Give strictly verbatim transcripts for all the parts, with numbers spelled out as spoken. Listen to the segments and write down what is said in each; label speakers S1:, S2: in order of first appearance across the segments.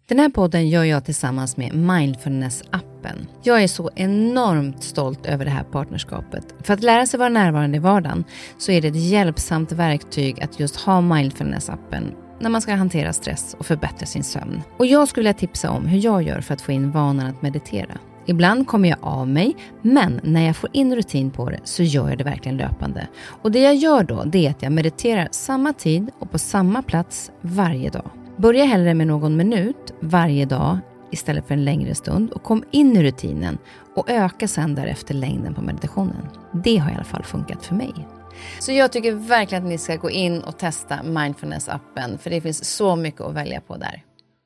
S1: Den här podden gör jag tillsammans med Mindfulness-appen. Jag är så enormt stolt över det här partnerskapet. För att lära sig vara närvarande i vardagen så är det ett hjälpsamt verktyg att just ha Mindfulness-appen när man ska hantera stress och förbättra sin sömn. Och jag skulle vilja tipsa om hur jag gör för att få in vanan att meditera. Ibland kommer jag av mig, men när jag får in rutin på det så gör jag det verkligen löpande. Och det jag gör då, det är att jag mediterar samma tid och på samma plats varje dag. Börja hellre med någon minut varje dag istället för en längre stund och kom in i rutinen och öka sedan därefter längden på meditationen. Det har i alla fall funkat för mig. Så jag tycker verkligen att ni ska gå in och testa Mindfulness-appen, för det finns så mycket att välja på där.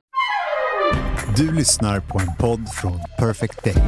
S2: Du lyssnar på en podd från Perfect Day.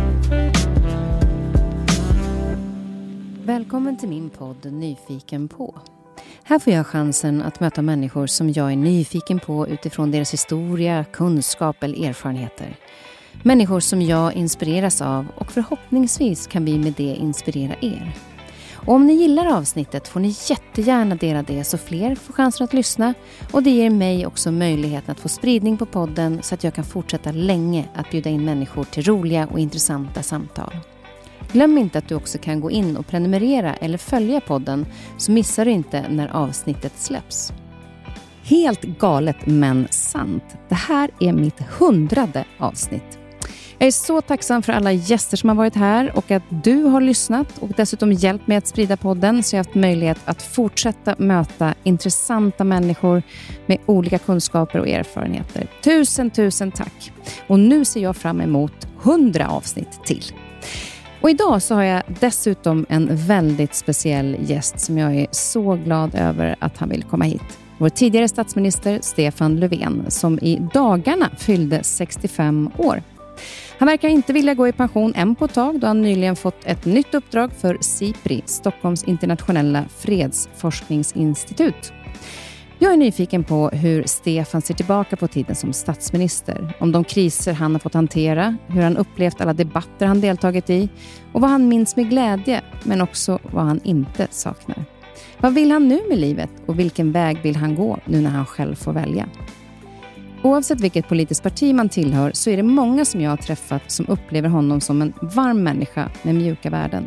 S1: Välkommen till min podd Nyfiken på. Här får jag chansen att möta människor som jag är nyfiken på utifrån deras historia, kunskap eller erfarenheter. Människor som jag inspireras av, och förhoppningsvis kan vi med det inspirera er. Och om ni gillar avsnittet får ni jättegärna dela det så fler får chansen att lyssna, och det ger mig också möjligheten att få spridning på podden så att jag kan fortsätta länge att bjuda in människor till roliga och intressanta samtal. Glöm inte att du också kan gå in och prenumerera eller följa podden, så missar du inte när avsnittet släpps. Helt galet men sant. Det här är mitt hundrade avsnitt. Jag är så tacksam för alla gäster som har varit här och att du har lyssnat och dessutom hjälpt mig att sprida podden, så jag har haft möjlighet att fortsätta möta intressanta människor med olika kunskaper och erfarenheter. Tusen, tusen tack. Och nu ser jag fram emot hundra avsnitt till. Och idag så har jag dessutom en väldigt speciell gäst som jag är så glad över att han vill komma hit. Vår tidigare statsminister Stefan Löfven, som i dagarna fyllde sextiofem år. Han verkar inte vilja gå i pension än på ett tag, då han nyligen fått ett nytt uppdrag för SIPRI, Stockholms internationella fredsforskningsinstitut. Jag är nyfiken på hur Stefan ser tillbaka på tiden som statsminister, om de kriser han har fått hantera, hur han upplevt alla debatter han deltagit i och vad han minns med glädje, men också vad han inte saknar. Vad vill han nu med livet och vilken väg vill han gå nu när han själv får välja? Oavsett vilket politiskt parti man tillhör så är det många som jag har träffat som upplever honom som en varm människa med mjuka värden.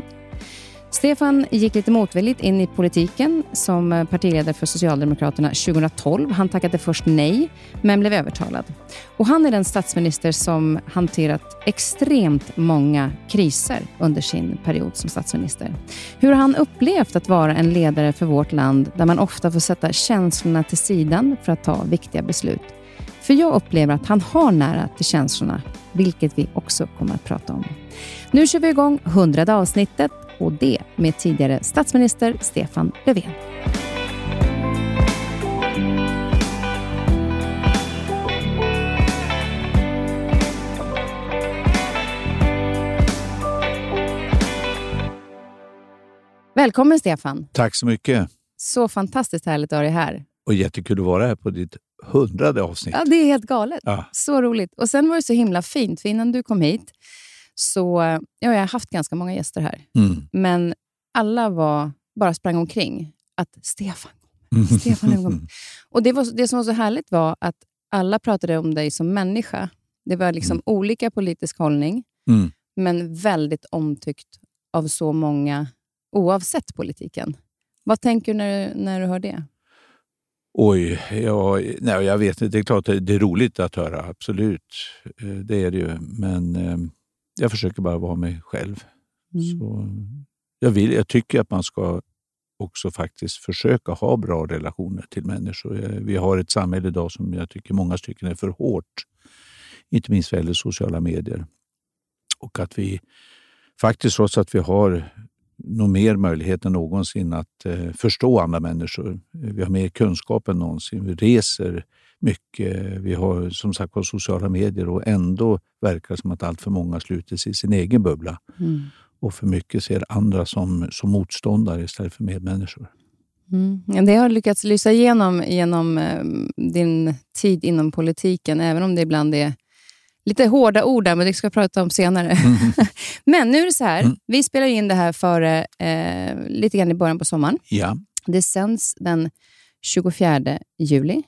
S1: Stefan gick lite motvilligt in i politiken som partiledare för Socialdemokraterna tjugohundratolv. Han tackade först nej, men blev övertalad. Och han är den statsminister som hanterat extremt många kriser under sin period som statsminister. Hur har han upplevt att vara en ledare för vårt land där man ofta får sätta känslorna till sidan för att ta viktiga beslut? För jag upplever att han har nära till känslorna, vilket vi också kommer att prata om. Nu kör vi igång hundrade avsnittet, och det med tidigare statsminister Stefan Löfven. Välkommen Stefan.
S3: Tack så mycket.
S1: Så fantastiskt härligt att ha dig här.
S3: Och jättekul att vara här på ditt hundrade avsnitt.
S1: Ja, det är helt galet.
S3: Ja.
S1: Så roligt. Och sen var det så himla fint, för innan du kom hit så ja, jag har haft ganska många gäster här. Mm. Men alla var bara sprang omkring att Stefan, mm. Stefan kom. Och det, var, det som var så härligt var att alla pratade om dig som människa. Det var liksom mm. olika politisk hållning, mm. men väldigt omtyckt av så många oavsett politiken. Vad tänker du när, när du hör det?
S3: Oj, ja, nej, jag vet inte. Det är klart att det är roligt att höra, absolut. Det är det ju. Men eh, jag försöker bara vara mig själv. Mm. Så jag, vill, jag tycker att man ska också faktiskt försöka ha bra relationer till människor. Vi har ett samhälle idag som jag tycker många stycken är för hårt. Inte minst vad gäller sociala medier. Och att vi faktiskt, trots att vi har nog mer möjlighet än någonsin att eh, förstå andra människor. Vi har mer kunskap än någonsin. Vi reser mycket. Vi har som sagt på sociala medier, och ändå verkar det som att allt för många sluter sig i sin egen bubbla. Mm. Och för mycket ser andra som, som motståndare istället för medmänniskor.
S1: Mm. Det har lyckats lysa igenom genom eh, din tid inom politiken, även om det ibland är lite hårda ord där, men det ska jag prata om senare. Mm. Men nu är det så här, mm. vi spelar in det här före eh, lite grann i början på sommaren.
S3: Ja.
S1: Det sänds den tjugofjärde juli.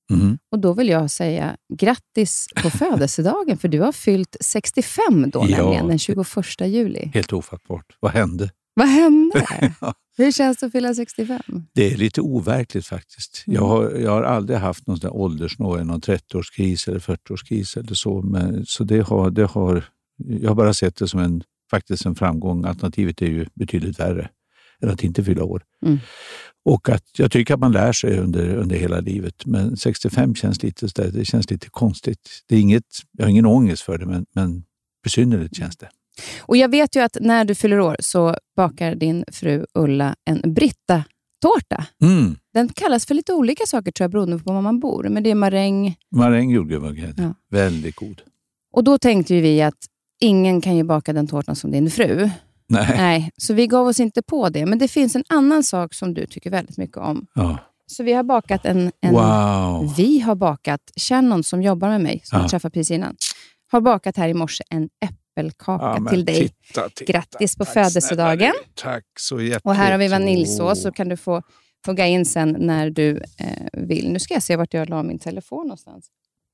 S1: Mm. Och då vill jag säga grattis på födelsedagen, för du har fyllt sextiofem då, ja, nämligen den tjugoförsta juli.
S3: Helt ofattbart. Vad hände?
S1: Vad hände? Hur känns det att fylla sextiofem?
S3: Det är lite overkligt faktiskt. Mm. Jag, har, jag har aldrig haft någon sån där åldersnåg, någon trettioårskris eller fyrtioårskris eller så. Men, så det har, det har, jag har bara sett det som en, faktiskt en framgång. Alternativet är ju betydligt värre än att inte fylla år. Mm. Och att jag tycker att man lär sig under, under hela livet. Men sextiofem känns lite, det känns lite konstigt. Det är inget, jag har ingen ångest för det, men, men besynnerligt känns det.
S1: Och jag vet ju att när du fyller år så bakar din fru Ulla en Britta-tårta. Mm. Den kallas för lite olika saker, tror jag, beroende på var man bor. Men det är maräng.
S3: Maräng jordgubbsmugg. Ja. Väldigt god.
S1: Och då tänkte ju vi att ingen kan ju baka den tårtan som din fru.
S3: Nej.
S1: Nej. Så vi gav oss inte på det. Men det finns en annan sak som du tycker väldigt mycket om.
S3: Ja.
S1: Så vi har bakat en... en
S3: wow.
S1: Vi har bakat, Shannon som jobbar med mig, som ja. jag träffade precis innan, har bakat här i morse en äppelkaka ja, till dig.
S3: Titta, titta.
S1: Grattis på födelsedagen.
S3: Tack så jättemycket.
S1: Och här har vi vaniljsås, så kan du få hugga in sen när du eh, vill. Nu ska jag se vart jag la min telefon någonstans.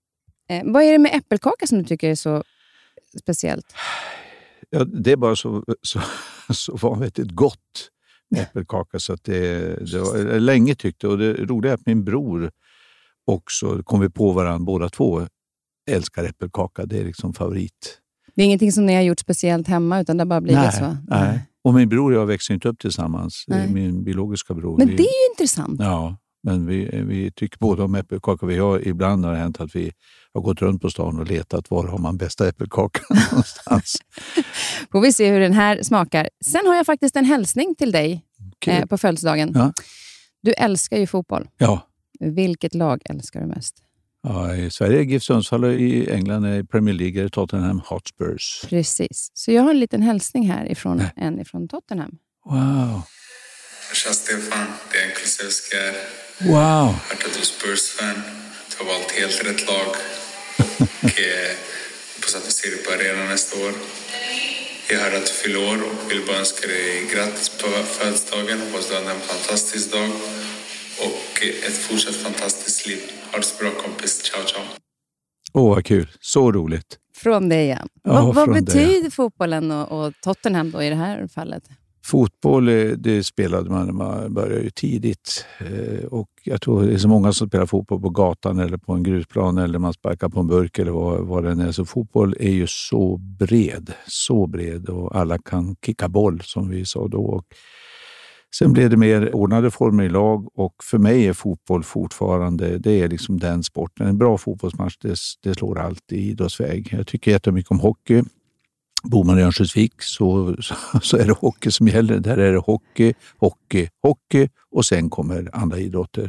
S1: Eh, vad är det med äppelkaka som du tycker är så speciellt?
S3: Ja, det är bara så, så, så vanvettigt gott med äppelkaka, så att det, det var länge tyckte. Och det roliga är att min bror också, kom vi på varandra båda två, älskar äppelkaka. Det är liksom favorit.
S1: Det är ingenting som ni har gjort speciellt hemma, utan det har bara blivit
S3: nej,
S1: så?
S3: Nej. Och min bror och jag växer inte upp tillsammans. Nej. Min biologiska bror.
S1: Men
S3: vi,
S1: det är ju intressant.
S3: Ja, men vi, vi tycker båda om äppelkaka. Vi har, ibland har det hänt att vi har gått runt på stan och letat var har man bästa äppelkakan någonstans.
S1: Får vi se hur den här smakar. Sen har jag faktiskt en hälsning till dig eh, på födelsedagen.
S3: Ja.
S1: Du älskar ju fotboll.
S3: Ja.
S1: Vilket lag älskar du mest?
S3: Ja, i Sverige är GIF Sundsvall, i England är Premier League Tottenham Hotspurs.
S1: Precis. Så jag har en liten hälsning här ifrån Nej. en ifrån Tottenham.
S3: Wow.
S4: Tja Stefan, det är en Kulusevski här.
S3: Wow.
S4: Jag har hört att du är Spurs-fan. Du har valt helt rätt lag. Och eh, hoppas att vi ser dig på arenan nästa år. Jag hör att du fyller år och vill bara önska dig grattis på födelsedagen. Hoppas du har en fantastisk dag. Och ett fortsatt fantastiskt liv. Ha det så bra kompis. Ciao, ciao.
S3: Åh, oh, vad kul. Så roligt.
S1: Från dig igen.
S3: Ja,
S1: vad vad betyder
S3: det.
S1: fotbollen och, och Tottenham då i det här fallet?
S3: Fotboll, det spelade man när man började ju tidigt. Och jag tror det är så många som spelar fotboll på gatan eller på en grusplan eller man sparkar på en burk eller vad, vad det är. Så fotboll är ju så bred. Så bred och alla kan kicka boll som vi sa då. Och sen blev det mer ordnade former i lag och för mig är fotboll fortfarande, det är liksom den sporten. En bra fotbollsmatch, det, det slår alltid i idrottsväg. Jag tycker jättemycket om hockey. Bor man i Örnsköldsvik så, så, så är det hockey som gäller. Där är det hockey, hockey, hockey och sen kommer andra idrotter.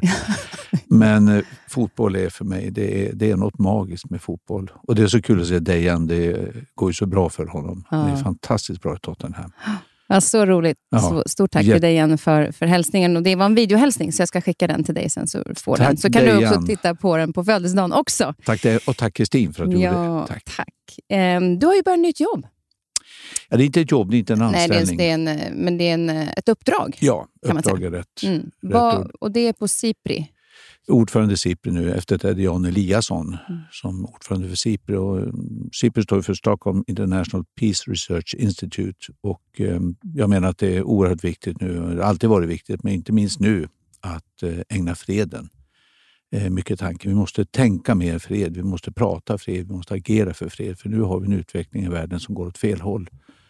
S3: Men eh, fotboll är för mig, det är, det är något magiskt med fotboll. Och det är så kul att se Dejan, det går ju så bra för honom. Ja. Det är fantastiskt bra i Tottenham.
S1: Ja, så roligt.
S3: Ja.
S1: Så, stort tack till dig igen för, för hälsningen. Och det var en videohälsning så jag ska skicka den till dig sen så får den. Så kan du också titta på den på födelsedagen också.
S3: Tack det, och tack Kristin för att du
S1: ja,
S3: gjorde det. Tack.
S1: tack. Um, du har ju börjat nytt jobb.
S3: Ja, det är inte ett jobb, det är inte en anställning.
S1: Nej, det är, det är en, men det är en, ett uppdrag.
S3: Ja,
S1: kan
S3: uppdrag
S1: man
S3: är rätt.
S1: Mm.
S3: rätt
S1: Va, och det är på SIPRI.
S3: Ordförande SIPRI nu, efter det är det Jan Eliasson mm. som ordförande för SIPRI. Och SIPRI står för Stockholm International Peace Research Institute. Och eh, jag menar att det är oerhört viktigt nu, det har alltid varit viktigt, men inte minst nu, att eh, ägna freden eh, mycket tanke. Vi måste tänka mer fred, vi måste prata fred, vi måste agera för fred. För nu har vi en utveckling i världen som går åt fel håll.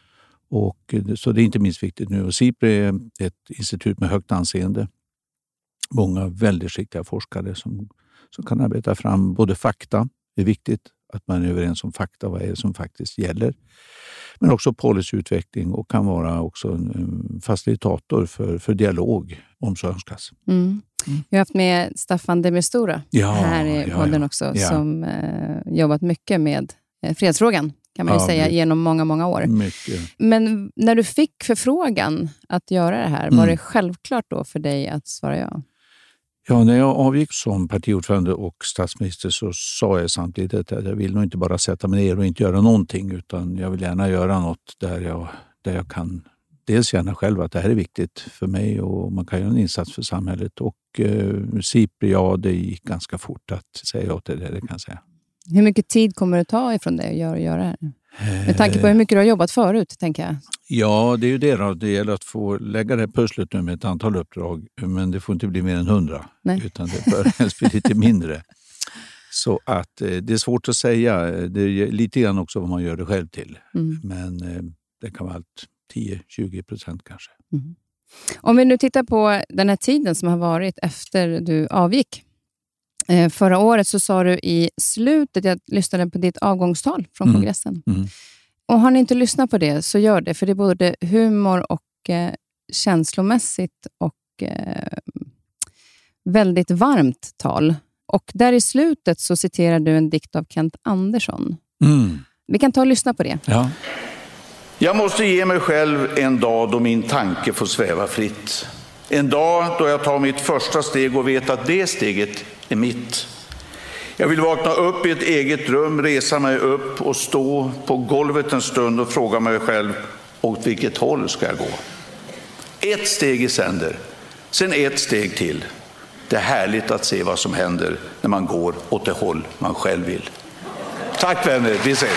S3: Och, så det är inte minst viktigt nu. Och SIPRI är ett institut med högt anseende. Många väldigt skickliga forskare som, som kan arbeta fram både fakta, det är viktigt att man är överens om fakta, vad är det som faktiskt gäller. Men också policyutveckling och kan vara också en facilitator för, för dialog om så önskas.
S1: Mm. Mm. Vi har haft med Staffan de Mistura
S3: ja,
S1: här i
S3: ja,
S1: podden
S3: ja.
S1: också
S3: Ja.
S1: som eh, jobbat mycket med eh, fredsfrågan kan man ju ja, säga mycket. Genom många, många år.
S3: Mycket.
S1: Men när du fick förfrågan att göra det här,
S3: Mm.
S1: var det självklart då för dig att svara ja?
S3: Ja, när jag avgick som partiordförande och statsminister så sa jag samtidigt att jag vill nog inte bara sätta mig ner och inte göra någonting utan jag vill gärna göra något där jag, där jag kan dels känna själv att det här är viktigt för mig och man kan göra en insats för samhället. Och eh, SIPRI, ja, det gick ganska fort att säga ja till det, det kan jag säga.
S1: Hur mycket tid kommer det ta ifrån dig att göra, göra det här? Med tanke på hur mycket du har jobbat förut, tänker jag.
S3: Ja, det är ju det då. Det gäller att få lägga det här pusslet nu med ett antal uppdrag. Men det får inte bli mer än hundra. Nej. Utan det bör helst bli lite mindre. Så att eh, det är svårt att säga. Det är lite grann också vad man gör det själv till. Mm. Men eh, det kan vara allt tio till tjugo procent kanske. Mm.
S1: Om vi nu tittar på den här tiden som har varit efter du avgick. Eh, förra året så sa du i slutet, jag lyssnade på ditt avgångstal från mm. kongressen. Mm. Och har ni inte lyssnat på det så gör det. För det är både humor och eh, känslomässigt och eh, väldigt varmt tal. Och där i slutet så citerar du en dikt av Kent Andersson. Mm. Vi kan ta och lyssna på det.
S5: Ja. Jag måste ge mig själv en dag då min tanke får sväva fritt. En dag då jag tar mitt första steg och vet att det steget är mitt. Jag vill vakna upp i ett eget rum, resa mig upp och stå på golvet en stund och fråga mig själv, åt vilket håll ska jag gå? Ett steg i sänder, sen ett steg till. Det är härligt att se vad som händer när man går åt det håll man själv vill. Tack vänner, vi ses.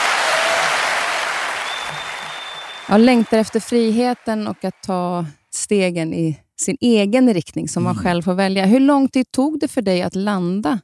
S1: Jag längtar efter friheten och att ta stegen i sin egen riktning som man mm. själv får välja. Hur lång tid tog det för dig att landa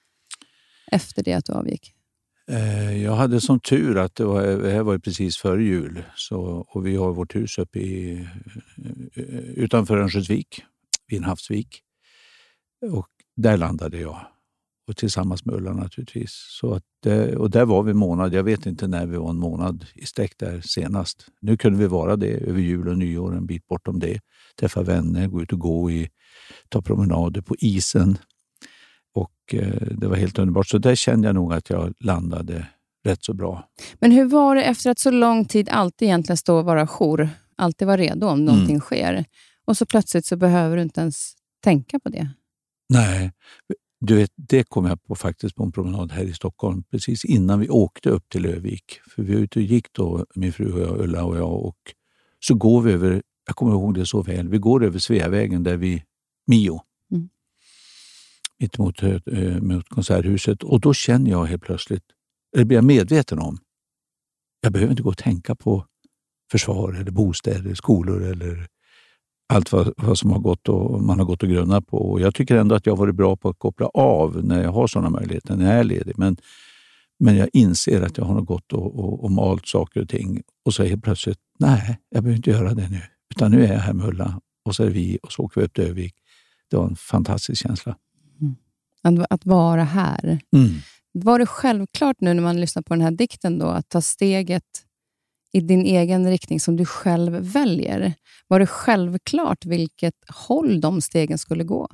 S1: efter det att du avgick?
S3: Jag hade som tur att det, var, det här var precis före jul. Så, och vi har vårt hus uppe i, utanför Örnsköldsvik, vid en havsvik. Och där landade jag. Och tillsammans med Ulla naturligtvis. Så att, och där var vi en månad. Jag vet inte när vi var en månad i sträck där senast. Nu kunde vi vara det över jul och nyår, en bit bortom det. Träffa vänner, gå ut och gå i, ta promenader på isen. Och eh, det var helt underbart. Så där kände jag nog att jag landade rätt så bra.
S1: Men hur var det efter att så lång tid alltid egentligen stå och vara jour? Alltid vara redo om någonting mm. sker. Och så plötsligt så behöver du inte ens tänka på det.
S3: Nej, du vet, det kom jag på faktiskt på en promenad här i Stockholm. Precis innan vi åkte upp till Övik. För vi var ute och gick då, min fru och jag, Ulla och jag. Och så går vi över, jag kommer ihåg det så väl, vi går över Sveavägen där vi, Mio. Mm. Mitt mot, äh, mot konserthuset. Och då känner jag helt plötsligt, eller blir jag medveten om, jag behöver inte gå och tänka på försvar eller bostäder, skolor eller allt vad, vad som har gått och man har gått och grunnat på. Och jag tycker ändå att jag har varit bra på att koppla av när jag har sådana möjligheter, när jag är ledig. Men, men jag inser att jag har gått och, och, och malt saker och ting. Och så helt plötsligt, nej, jag behöver inte göra det nu. Utan nu är jag här med Ulla och så är vi och så åker vi upp till Övik. Det var en fantastisk känsla.
S1: Mm. Att, att vara här.
S3: Mm.
S1: Var det självklart nu när man lyssnar på den här dikten då, att ta steget i din egen riktning som du själv väljer? Var det självklart vilket håll de stegen skulle gå?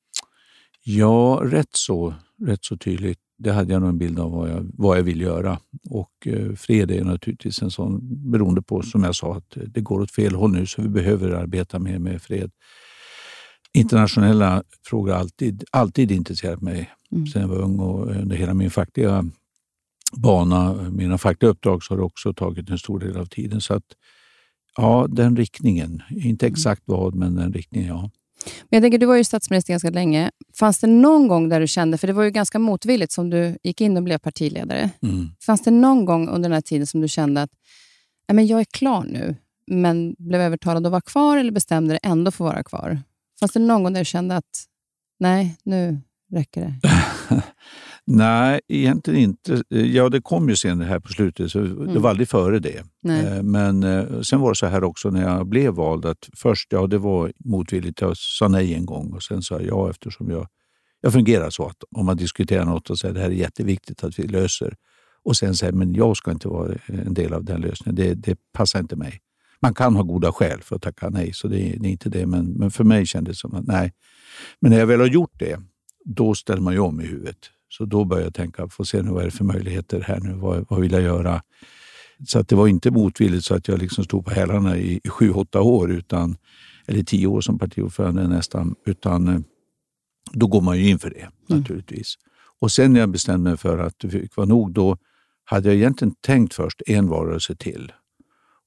S3: Ja, rätt så, rätt så tydligt. Det hade jag nog en bild av vad jag, vad jag vill göra. Och eh, fred är naturligtvis en sån, beroende på som jag sa att det går åt fel håll nu så vi behöver arbeta mer med fred. Internationella frågor har alltid, alltid intresserat mig mm. sedan jag var ung och under hela min fackliga bana, mina fackliga uppdrag så har det också tagit en stor del av tiden. Så att ja, den riktningen. Inte exakt vad, men den riktningen, ja.
S1: Men jag tänker, du var ju statsminister ganska länge. Fanns det någon gång där du kände, för det var ju ganska motvilligt som du gick in och blev partiledare.
S3: Mm.
S1: Fanns det någon gång under den här tiden som du kände att nej, men jag är klar nu, men blev övertalad att vara kvar eller bestämde dig ändå för att vara kvar? Fanns det någon gång där du kände att nej, nu räcker det?
S3: Nej, egentligen inte. Ja, det kom ju sen här på slutet, så mm. det var aldrig före det.
S1: Nej.
S3: Men sen var det så här också när jag blev vald att först, ja det var motvilligt, jag sa nej en gång och sen sa jag ja eftersom jag, jag fungerar så att om man diskuterar något och säger det här är jätteviktigt att vi löser och sen säger men jag ska inte vara en del av den lösningen, det, det passar inte mig. Man kan ha goda skäl för att tacka nej, så det, det är inte det, men, men för mig kändes det som att nej. Men när jag väl har gjort det, då ställer man ju om i huvudet. Så då började jag tänka, få se nu vad är det för möjligheter här nu, vad, vad vill jag göra? Så att det var inte motvilligt så att jag liksom stod på hälarna i, i sju, åtta år, utan, eller tio år som partiordförande nästan, utan då går man ju in för det mm. naturligtvis. Och sen när jag bestämde mig för att det fick vara nog, då hade jag egentligen tänkt först en valrörelse till.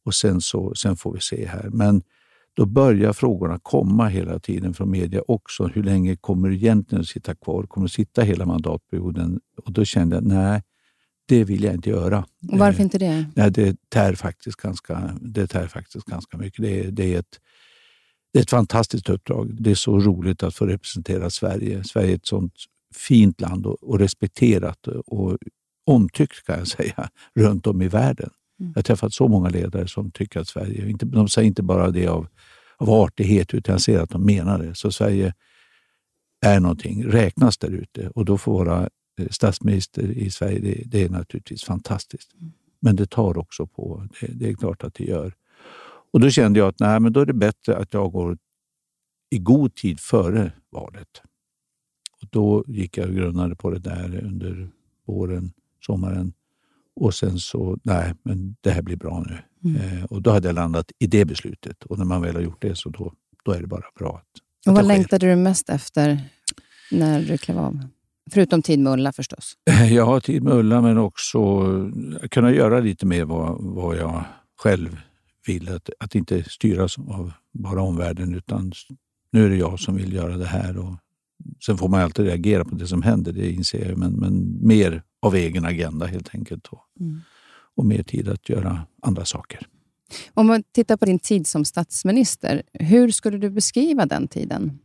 S3: och sen, så, sen får vi se här. Men då börjar frågorna komma hela tiden från media också. Hur länge kommer du egentligen att sitta kvar? Kommer du sitta hela mandatperioden? Och då kände jag, nej, det vill jag inte göra.
S1: Och varför inte det?
S3: Nej, det tär faktiskt ganska, det tär faktiskt ganska mycket. Det är, det är ett Det är ett fantastiskt uppdrag. Det är så roligt att få representera Sverige. Sverige är ett sånt fint land och, och respekterat och omtyckt, kan jag säga, runt om i världen. Mm. Jag har träffat så många ledare som tycker att Sverige, inte, de säger inte bara det av, av artighet, utan jag ser att de menar det. Så Sverige är någonting, räknas där ute, och då får vara statsminister i Sverige, det, det är naturligtvis fantastiskt. Mm. Men det tar också på, det, det är klart att det gör. Och då kände jag att nej, men då är det bättre att jag går i god tid före valet. Och då gick jag och grunnade på det där under våren, sommaren. Och sen så, nej, men det här blir bra nu. Mm. Eh, och då hade jag landat i det beslutet. Och när man väl har gjort det så då, då är det bara bra. Att,
S1: och vad längtade du mest efter när du klev av? Förutom tid med Ulla förstås.
S3: Jag har tid med Ulla, men också kunna göra lite mer vad, vad jag själv vill. Att, att inte styras av bara omvärlden, utan nu är det jag som vill göra det här. Och sen får man alltid reagera på det som händer, det inser jag. Men, men mer av egen agenda helt enkelt. Och, mm. och mer tid att göra andra saker.
S1: Om man tittar på din tid som statsminister, hur skulle du beskriva den tiden?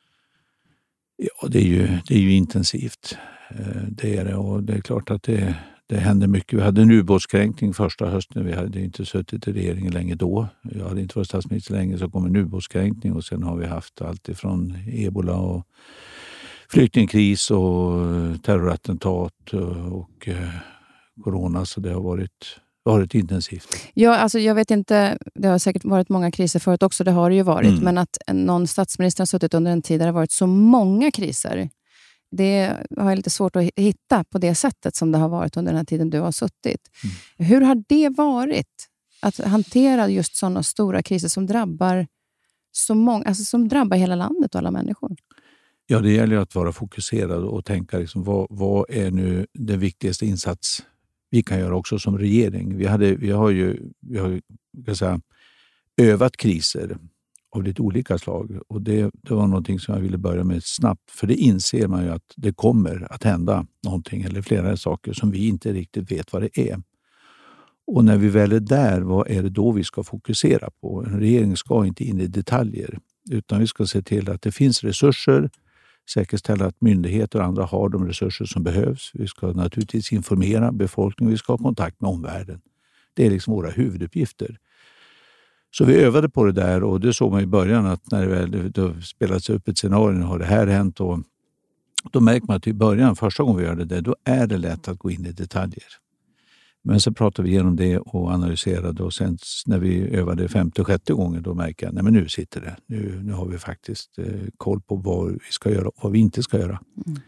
S3: Ja, det är ju, det är ju intensivt. Det är det, och det är klart att det, det händer mycket. Vi hade en ubåtskränkning första hösten. Vi hade inte suttit i regeringen länge då. Jag hade inte varit statsminister länge, så kom en ubåtskränkning, och sen har vi haft allt ifrån ebola och flyktingkris och terrorattentat och corona, så det har varit, varit intensivt.
S1: Ja, alltså jag vet inte, det har säkert varit många kriser förut också, det har det ju varit, mm. men att någon statsminister har suttit under en tid där det har varit så många kriser, det har jag lite svårt att hitta på det sättet som det har varit under den här tiden du har suttit. Mm. Hur har det varit att hantera just sådana stora kriser som drabbar så många, alltså som drabbar hela landet och alla människor?
S3: Ja, det gäller att vara fokuserad och tänka liksom, vad, vad är nu den viktigaste insats vi kan göra också som regering. Vi, hade, vi har ju vi har, kan säga, övat kriser av lite olika slag, och det, det var någonting som jag ville börja med snabbt, för det inser man ju att det kommer att hända någonting eller flera saker som vi inte riktigt vet vad det är. Och när vi väl är där, vad är det då vi ska fokusera på? En regering ska inte in i detaljer, utan vi ska se till att det finns resurser, säkerställa att myndigheter och andra har de resurser som behövs. Vi ska naturligtvis informera befolkningen, vi ska ha kontakt med omvärlden. Det är liksom våra huvuduppgifter. Så vi övade på det där, och det såg man i början att när det väl det spelades upp ett scenario, har det här hänt, och då märker man att i början, första gången vi gör det där, då är det lätt att gå in i detaljer. Men så pratade vi igenom det och analyserade, och sen när vi övade femte och sjätte gången, då märker jag, nej men nu sitter det. Nu, nu har vi faktiskt eh, koll på vad vi ska göra och vad vi inte ska göra. Mm.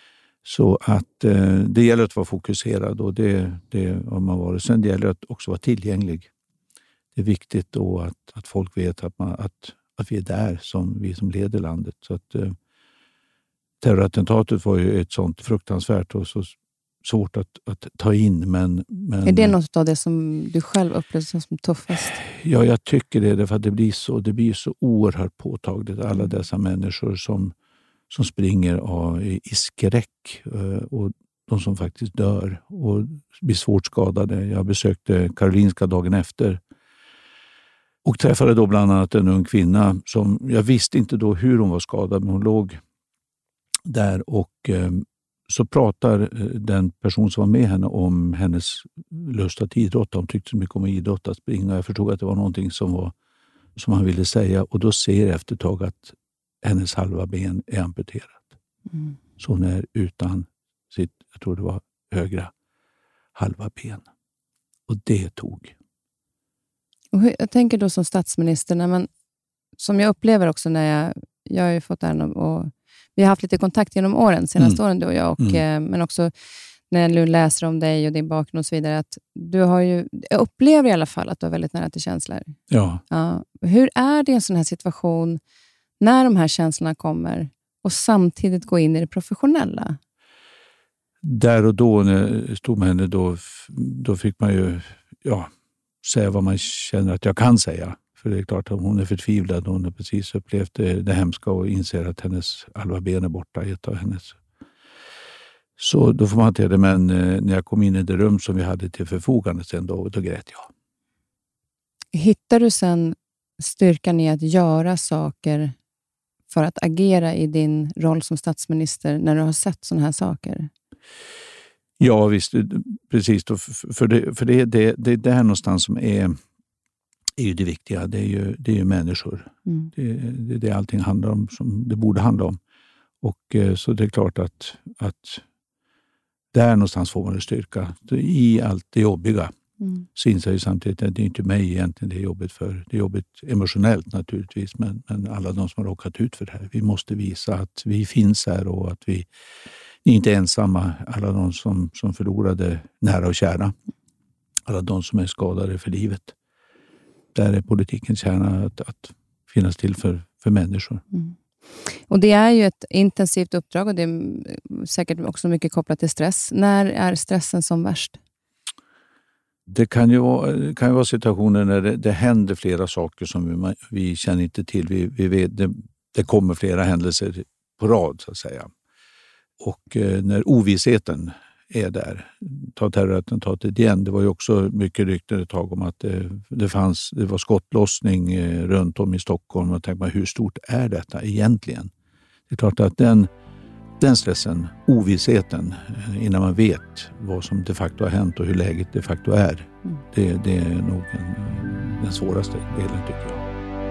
S3: Så att eh, det gäller att vara fokuserad, och det, det har man varit. Sen gäller det att också vara tillgänglig. Det är viktigt då att, att folk vet att, man, att, att vi är där, som vi som leder landet. Så att eh, terrorattentatet var ju ett sånt fruktansvärt och så svårt att, att ta in. Men, men,
S1: är det något av det som du själv upplevde som tuffast?
S3: Ja, jag tycker det. För att det blir så, det blir så oerhört påtagligt. Alla dessa människor som, som springer av, i, i skräck, och de som faktiskt dör och blir svårt skadade. Jag besökte Karolinska dagen efter och träffade då bland annat en ung kvinna som jag visste inte då hur hon var skadad, men hon låg där, och eh, så pratar den person som var med henne om hennes lust att idrotta. Hon tyckte så mycket om att idrotta, att springa. Jag förstod att det var någonting som, var, som han ville säga, och då ser jag efter ett tag att hennes halva ben är amputerat. Mm. Så hon är utan sitt, jag tror det var högra halva ben. Och det tog.
S1: Och hur, jag tänker då som statsminister, när man, som jag upplever också när jag, jag har ju fått äran och vi har haft lite kontakt genom åren, senaste mm. åren du och jag, och, mm. men också när jag läser om dig och din bakgrund och så vidare, att du har ju, jag upplever i alla fall att du har väldigt nära till känslor.
S3: Ja.
S1: Ja. Hur är det i en sån här situation när de här känslorna kommer och samtidigt gå in i det professionella?
S3: Där och då när jag stod med henne, då, då fick man ju, ja, säga vad man känner att jag kan säga. För det är klart att hon är förtvivlad. Hon har precis upplevt det, det hemska och inser att hennes halva ben är borta. Ett av hennes. Så då får man hantera det. Men när jag kom in i det rum som vi hade till förfogande sen då, då grät jag.
S1: Hittar du sen styrkan i att göra saker för att agera i din roll som statsminister när du har sett sådana här saker?
S3: Ja, visst. Precis. För det, för det, det, det, det här någonstans som är, är ju det viktiga. Det är ju, det är ju människor. Mm. Det, det är det allting handlar om, som det borde handla om. Och så det är klart att, att där någonstans får man en styrka. I allt det jobbiga. Mm. Så inser jag ju samtidigt att det är inte mig egentligen det är jobbigt för. Det är jobbigt emotionellt naturligtvis, men, men alla de som har råkat ut för det här. Vi måste visa att vi finns här och att vi är inte ensamma. Alla de som, som förlorade nära och kära. Alla de som är skadade för livet. Där är politikens kärna att, att finnas till för, för människor. Mm.
S1: Och det är ju ett intensivt uppdrag och det är säkert också mycket kopplat till stress. När är stressen som värst?
S3: Det kan ju vara, kan ju vara situationer när det, det händer flera saker som vi, vi känner inte till. Vi, vi vet, det, det kommer flera händelser på rad så att säga. Och eh, när ovissheten är där, ta terrorattentatet igen. Det var ju också mycket rykten ett tag om att det, det, fanns, det var skottlossning eh, runt om i Stockholm. Och tänkte man, hur stort är detta egentligen? Det är klart att den, den stressen, ovissheten, eh, innan man vet vad som de facto har hänt och hur läget de facto är. Mm. Det, det är nog en, den svåraste delen tycker jag.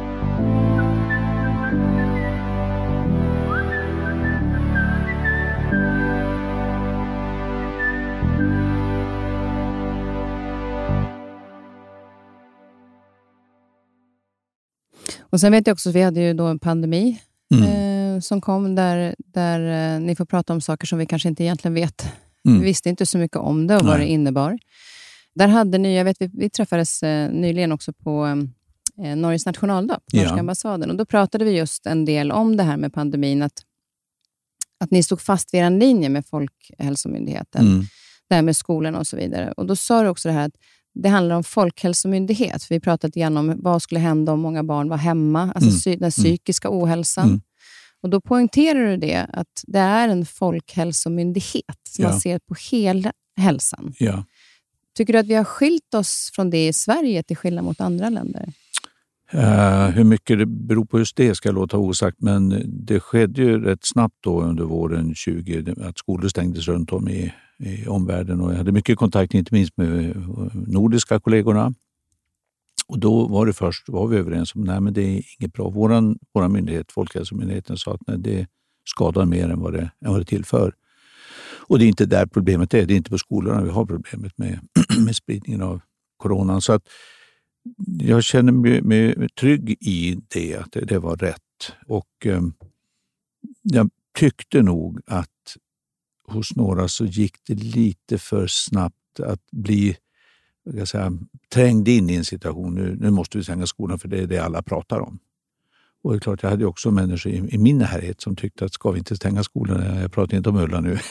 S1: Och sen vet jag också att vi hade ju då en pandemi mm. eh, som kom där, där eh, ni får prata om saker som vi kanske inte egentligen vet. Mm. Vi visste inte så mycket om det och Nej. Vad det innebar. Där hade ni, jag vet vi, vi träffades eh, nyligen också på eh, Norges nationaldag, på norska ja. ambassaden. Och då pratade vi just en del om det här med pandemin. Att, att ni stod fast vid en linje med Folkhälsomyndigheten. Mm. Det här med skolan och så vidare. Och då sa du också det här att det handlar om folkhälsomyndighet. För vi pratade igen om vad skulle hända om många barn var hemma. Alltså mm. psy- den psykiska mm. ohälsan. Mm. Och då poängterar du det att det är en folkhälsomyndighet som ja. man ser på hela hälsan.
S3: Ja.
S1: Tycker du att vi har skilt oss från det i Sverige till skillnad mot andra länder?
S3: Uh, hur mycket det beror på just det ska jag låta osagt. Men det skedde ju rätt snabbt då under våren tjugo att skolor stängdes runt om i i omvärlden och jag hade mycket kontakt inte minst med nordiska kollegorna. Och då var det först, var vi överens om nej men det är inget bra. Våran, våran myndighet, Folkhälsomyndigheten sa att nej, det skadar mer än vad det, än vad det tillför. Och det är inte där problemet är, det är inte på skolorna vi har problemet med, med spridningen av coronan. Så att jag känner mig, mig trygg i det, att det, det var rätt. Och eh, jag tyckte nog att hos några så gick det lite för snabbt att bli jag säga, trängd in i en situation. Nu, nu måste vi stänga skolan för det är det alla pratar om. Och det är klart, jag hade också människor i, i min närhet som tyckte att ska vi inte stänga skolan? Jag pratar inte om Ulla nu.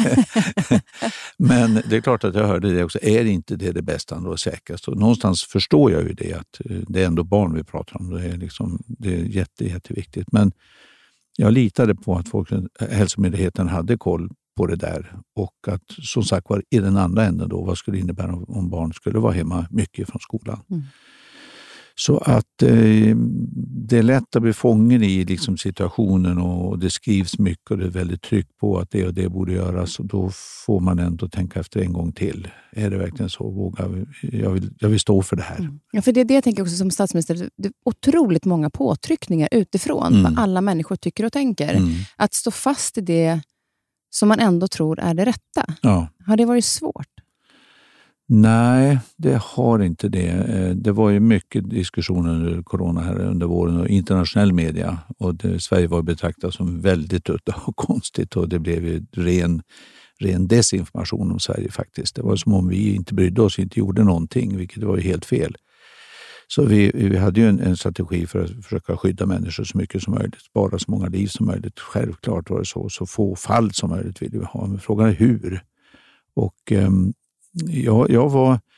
S3: Men det är klart att jag hörde det också. Är inte det det bästa och säkrast? Och någonstans förstår jag ju det att det är ändå barn vi pratar om. Det är, liksom, det är jätte, jätteviktigt. Men jag litade på att Folkhälsomyndigheten hade koll på det där och att som sagt var i den andra änden då vad skulle det innebära om, om barn skulle vara hemma mycket från skolan. Mm. Så att eh, det är lätt att bli fången i liksom, situationen och det skrivs mycket och det är väldigt tryck på att det och det borde göras och då får man ändå tänka efter en gång till. Är det verkligen så? Våga, jag, vill, jag vill stå för det här. Mm.
S1: Ja, för det är det jag tänker också som statsminister. Det är otroligt många påtryckningar utifrån mm. vad alla människor tycker och tänker. Mm. Att stå fast i det som man ändå tror är det rätta. Ja. Har det varit svårt?
S3: Nej, det har inte det. Det var ju mycket diskussioner under corona här under våren och internationell media. Och det, Sverige var betraktat som väldigt udda och konstigt och det blev ju ren, ren desinformation om Sverige faktiskt. Det var som om vi inte brydde oss, inte gjorde någonting, vilket var ju helt fel. Så vi, vi hade ju en, en strategi för att försöka skydda människor så mycket som möjligt. Spara så många liv som möjligt. Självklart var det så. Så få fall som möjligt vill vi ha. Men frågan är hur. Och um, jag, jag var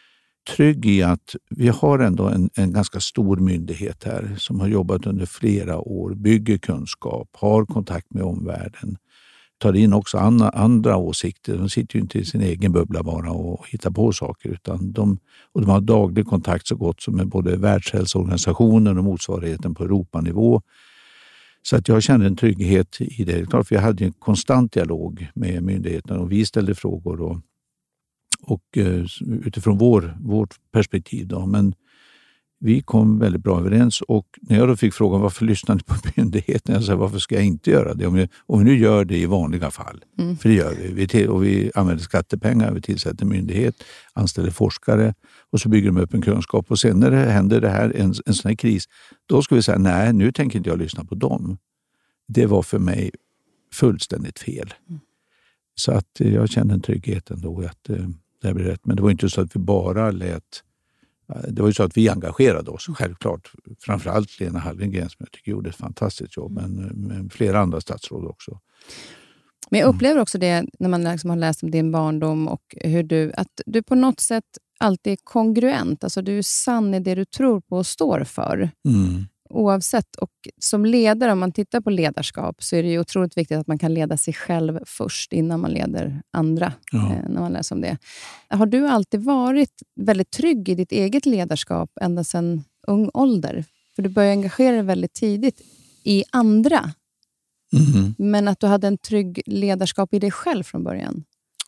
S3: trygg i att vi har ändå en, en ganska stor myndighet här som har jobbat under flera år, bygger kunskap, har kontakt med omvärlden, tar in också andra, andra åsikter. De sitter ju inte i sin egen bubbla bara och hittar på saker, utan de, och de har daglig kontakt så gott som med både Världshälsoorganisationen och motsvarigheten på Europanivå. Så att jag kände en trygghet i det. Klart, för jag hade en konstant dialog med myndigheterna och vi ställde frågor och, och utifrån vår, vårt perspektiv. Då. Men vi kom väldigt bra överens och när jag då fick frågan varför lyssnar ni på myndigheten? Jag sa varför ska jag inte göra det? Om, jag, om vi nu gör det i vanliga fall, mm. för det gör vi. vi till, och vi använder skattepengar, vi tillsätter myndighet, anställer forskare och så bygger de upp en kunskap. Och sen när det händer det här, en, en sån här kris, då ska vi säga nej, nu tänker inte jag lyssna på dem. Det var för mig fullständigt fel. Mm. Så att jag kände en trygghet ändå att eh, det blev rätt. Men det var inte så att vi bara lät. Det var ju så att vi engagerade oss, självklart. Framförallt Lena Hallengren som jag tycker gjorde ett fantastiskt jobb, men, men flera andra statsråd också.
S1: Men jag upplever också det när man liksom har läst om din barndom och hur du, att du på något sätt alltid är kongruent. Alltså du är sann i det du tror på och står för. Mm. Oavsett. Och som ledare, om man tittar på ledarskap, så är det ju otroligt viktigt att man kan leda sig själv först innan man leder andra. Ja. Eh, när man läser om det. Har du alltid varit väldigt trygg i ditt eget ledarskap ända sedan ung ålder? För du började engagera dig väldigt tidigt i andra. Mm. Men att du hade en trygg ledarskap i dig själv från början?